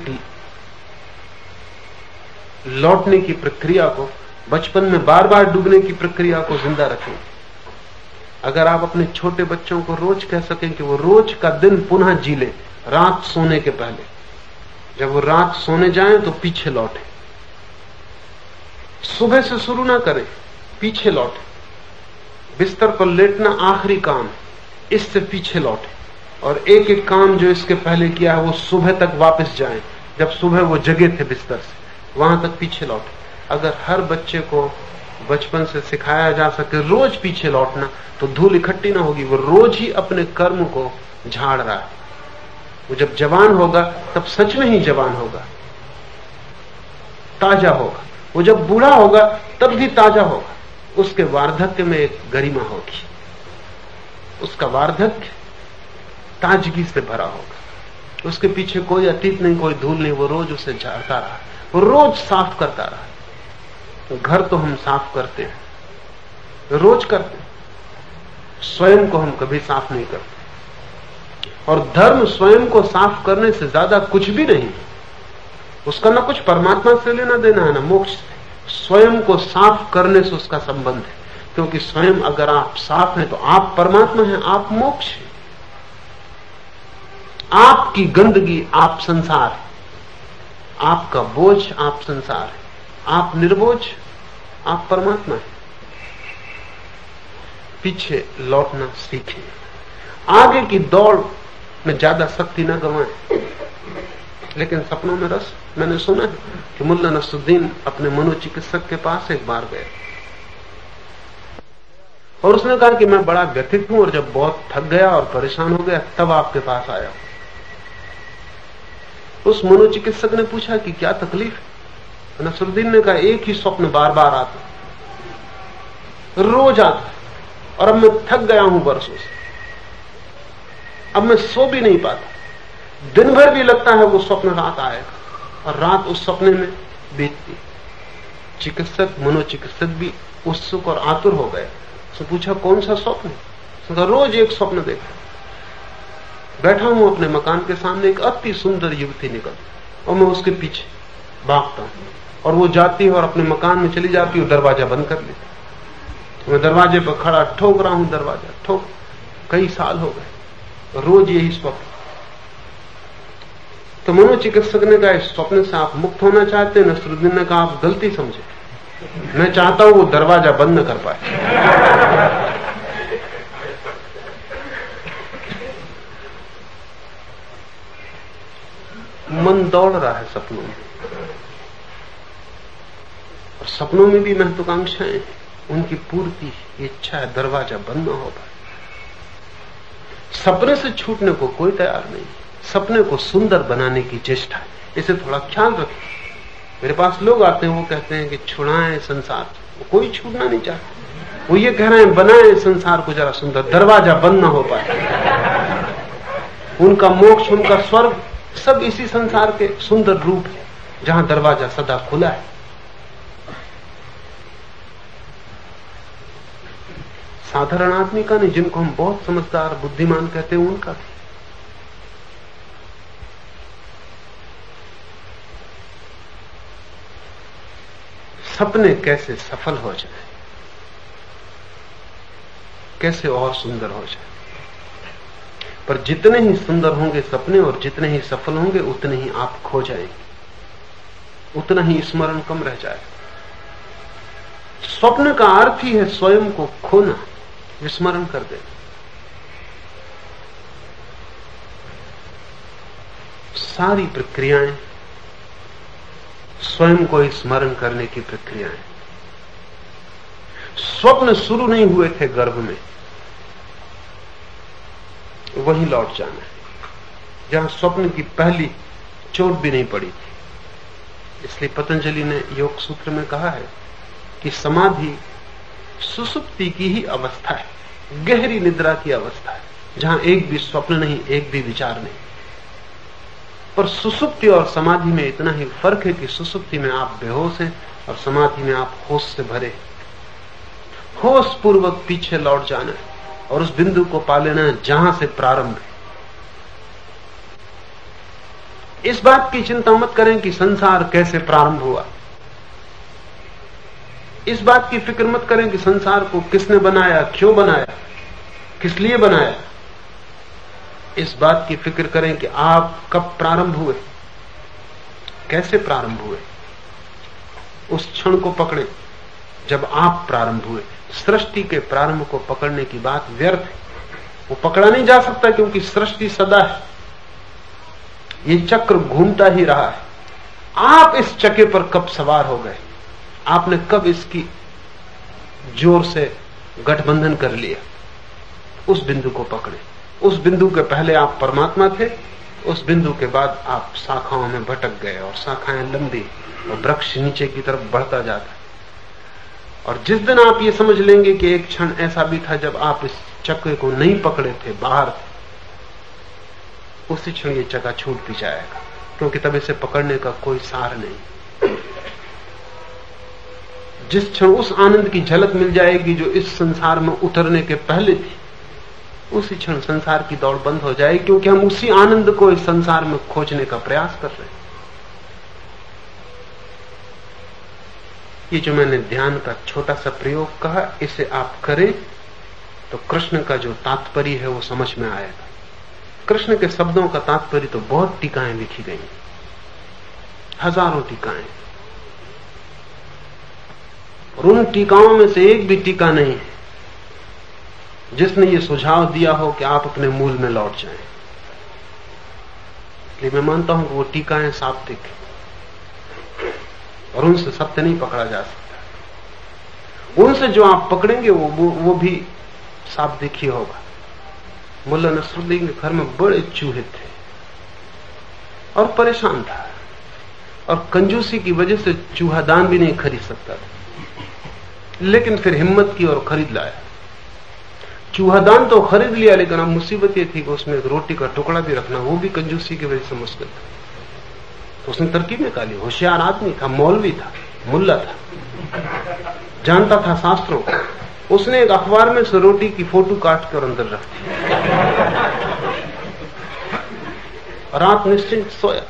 लौटने की प्रक्रिया को, बचपन में बार बार डूबने की प्रक्रिया को जिंदा रखेंगे। अगर आप अपने छोटे बच्चों को रोज कह सकें कि वो रोज का दिन पुनः जी ले, रात सोने के पहले, जब वो रात सोने जाएं तो पीछे लौटे, सुबह से शुरू ना करें, पीछे लौटे, बिस्तर पर लेटना आखिरी काम, इससे पीछे लौटे, और एक एक काम जो इसके पहले किया है वो सुबह तक वापस जाएं, जब सुबह वो जगे थे बिस्तर से, वहां तक पीछे लौटे। अगर हर बच्चे को बचपन से सिखाया जा सके रोज पीछे लौटना, तो धूल इकट्ठी ना होगी, वो रोज ही अपने कर्म को झाड़ रहा है। वो जब जवान होगा तब सच में ही जवान होगा, ताजा होगा। वो जब बूढ़ा होगा तब भी ताजा होगा। उसके वार्धक्य में एक गरिमा होगी, उसका वार्धक्य ताजगी से भरा होगा। उसके पीछे कोई अतीत नहीं, कोई धूल नहीं, वो रोज उसे झाड़ता रहा, वो रोज साफ करता रहा। घर तो हम साफ करते हैं, रोज करते हैं, स्वयं को हम कभी साफ नहीं करते। और धर्म स्वयं को साफ करने से ज्यादा कुछ भी नहीं, उसका ना कुछ परमात्मा से लेना देना है ना मोक्ष से, स्वयं को साफ करने से उसका संबंध है। क्योंकि स्वयं अगर आप साफ हैं तो आप परमात्मा हैं, आप मोक्ष हैं। आपकी गंदगी आप संसार है, आपका बोझ आप संसार है, आप निर्बोझ, आप परमात्मा है। पीछे लौटना सीखें, आगे की दौड़ में ज्यादा शक्ति न गंवाएं, लेकिन सपनों में रस। मैंने सुना है कि मुल्ला नसरुद्दीन अपने मनोचिकित्सक के पास एक बार गए और उसने कहा कि मैं बड़ा व्यथित हूं और जब बहुत थक गया और परेशान हो गया तब आपके पास आया। उस मनोचिकित्सक ने पूछा कि क्या तकलीफ है? नसरुद्दीन ने कहा एक ही स्वप्न बार बार आता, रोज आता, और अब मैं थक गया हूं बरसों से, अब मैं सो भी नहीं पाता, दिन भर भी लगता है वो स्वप्न रात आएगा और रात उस सपने में बीतती। चिकित्सक, मनोचिकित्सक भी उत्सुक और आतुर हो गए। उसने पूछा कौन सा स्वप्न? उसने कहा रोज एक स्वप्न देखा, बैठा हूं अपने मकान के सामने, एक अति सुंदर युवती निकल और मैं उसके पीछे भागता हूं और वो जाती है और अपने मकान में चली जाती है, दरवाजा बंद कर लेती। मैं दरवाजे पर खड़ा ठोक रहा हूं, दरवाजा ठोक, कई साल हो गए, रोज यही स्वप्न। तो मनोचिकित्सक ने कहा इस स्वप्न से आप मुक्त होना चाहते हैं? नसरुद्दीन ने कहा आप गलती समझे, मैं चाहता हूं वो दरवाजा बंद न कर पाए। मन दौड़ रहा है सपनों में, और सपनों में भी महत्वाकांक्षाएं, उनकी पूर्ति की इच्छा है, दरवाजा बंद न हो पाए। सपने से छूटने को कोई तैयार नहीं, सपने को सुंदर बनाने की चेष्टा है, इसे थोड़ा ख्याल रखें। मेरे पास लोग आते हैं, वो कहते हैं कि छुड़ाएं संसार, वो कोई छूटना नहीं चाहते, वो ये कह रहे हैं बनाएं संसार को जरा सुंदर, दरवाजा बंद ना हो पाए। उनका मोक्ष, उनका स्वर्ग सब इसी संसार के सुंदर रूप है जहां दरवाजा सदा खुला है। साधारण आदमी का नहीं, जिनको हम बहुत समझदार बुद्धिमान कहते हैं उनका भी। सपने कैसे सफल हो जाए, कैसे और सुंदर हो जाए। पर जितने ही सुंदर होंगे सपने और जितने ही सफल होंगे उतने ही आप खो जाएंगे, उतना ही स्मरण कम रह जाएगा। स्वप्न का अर्थ ही है स्वयं को खोना, विस्मरण कर देना। सारी प्रक्रियाएं स्वयं को स्मरण करने की प्रक्रियाएं। स्वप्न शुरू नहीं हुए थे गर्भ में, वहीं लौट जाना है जहां स्वप्न की पहली चोट भी नहीं पड़ी थी। इसलिए पतंजलि ने योग सूत्र में कहा है कि समाधि सुसुप्ति की ही अवस्था है, गहरी निद्रा की अवस्था है, जहां एक भी स्वप्न नहीं, एक भी विचार नहीं। पर सुसुप्ति और समाधि में इतना ही फर्क है कि सुसुप्ति में आप बेहोश हैं और समाधि में आप होश से भरे। होश पूर्वक पीछे लौट जाना है और उस बिंदु को पा लेना है जहां से प्रारंभ है। इस बात की चिंता मत करें कि संसार कैसे प्रारंभ हुआ। इस बात की फिक्र मत करें कि संसार को किसने बनाया, क्यों बनाया, किस लिए बनाया। इस बात की फिक्र करें कि आप कब प्रारंभ हुए, कैसे प्रारंभ हुए। उस क्षण को पकड़े जब आप प्रारंभ हुए। सृष्टि के प्रारंभ को पकड़ने की बात व्यर्थ है, वो पकड़ा नहीं जा सकता क्योंकि सृष्टि सदा है, ये चक्र घूमता ही रहा है। आप इस चक्के पर कब सवार हो गए, आपने कब इसकी जोर से गठबंधन कर लिया, उस बिंदु को पकड़े। उस बिंदु के पहले आप परमात्मा थे, उस बिंदु के बाद आप शाखाओं में भटक गए और शाखाएं लंबी और वृक्ष नीचे की तरफ बढ़ता जाता। और जिस दिन आप ये समझ लेंगे कि एक क्षण ऐसा भी था जब आप इस चक्के को नहीं पकड़े थे, बाहर थे, उसी क्षण ये चक्का छूट भी जाएगा, क्योंकि तब इसे पकड़ने का कोई सार नहीं। जिस क्षण उस आनंद की झलक मिल जाएगी जो इस संसार में उतरने के पहले थी, उसी क्षण संसार की दौड़ बंद हो जाएगी, क्योंकि हम उसी आनंद को इस संसार में खोजने का प्रयास कर रहे हैं। ये जो मैंने ध्यान का छोटा सा प्रयोग कहा, इसे आप करें तो कृष्ण का जो तात्पर्य है वो समझ में आएगा। कृष्ण के शब्दों का तात्पर्य तो बहुत टीकाएं लिखी गई, हजारों टीकाएं, और उन टीकाओं में से एक भी टीका नहीं है जिसने ये सुझाव दिया हो कि आप अपने मूल में लौट जाएं। इसलिए मैं मानता हूं कि वो टीकाएं शाब्दिक है और उनसे सत्य नहीं पकड़ा जा सकता। उनसे जो आप पकड़ेंगे वो भी शाब्दिक ही होगा। मुल्ला नसरुद्दीन के घर में बड़े चूहे थे और परेशान था, और कंजूसी की वजह से चूहादान भी नहीं खरीद सकता था, लेकिन फिर हिम्मत की और खरीद लाया। चूहादान तो खरीद लिया, लेकिन अब मुसीबत ये थी कि उसमें एक रोटी का टुकड़ा भी रखना, वो भी कंजूसी की वजह से मुश्किल था। तो उसने तरकीब निकाली। होशियार आदमी था, मौलवी था, मुल्ला था, जानता था शास्त्रों को। उसने एक अखबार में से रोटी की फोटो काट कर अंदर रख दी। रात निश्चिंत सोया।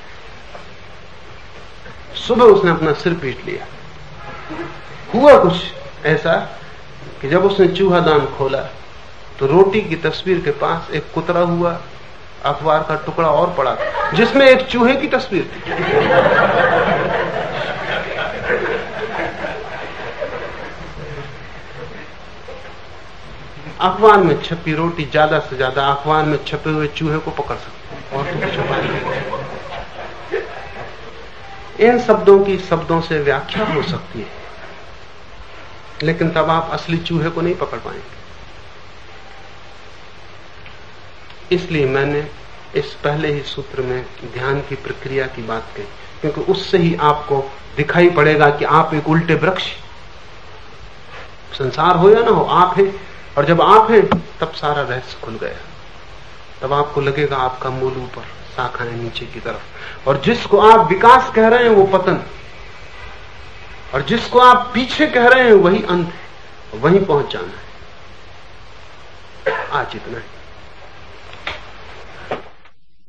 सुबह उसने अपना सिर पीट लिया। हुआ कुछ ऐसा कि जब उसने चूहादान खोला तो रोटी की तस्वीर के पास एक कुतरा हुआ अखबार का टुकड़ा और पड़ा जिसमें एक चूहे की तस्वीर थी। अखबार में छपी रोटी ज्यादा से ज्यादा अखबार में छपे हुए चूहे को पकड़ सकती और तो कुछ उपाय नहीं। इन शब्दों की शब्दों से व्याख्या हो सकती है, लेकिन तब आप असली चूहे को नहीं पकड़ पाएंगे। इसलिए मैंने इस पहले ही सूत्र में ध्यान की प्रक्रिया की बात कही, क्योंकि उससे ही आपको दिखाई पड़ेगा कि आप एक उल्टे वृक्ष, संसार हो या ना हो, आप हैं। और जब आप हैं तब सारा रहस्य खुल गया। तब आपको लगेगा आपका मूल ऊपर, शाखाएं नीचे की तरफ, और जिसको आप विकास कह रहे हैं वो पतन, और जिसको आप पीछे कह रहे हैं वही अंत है। वहीं पहुंच जाना है। आज इतना है।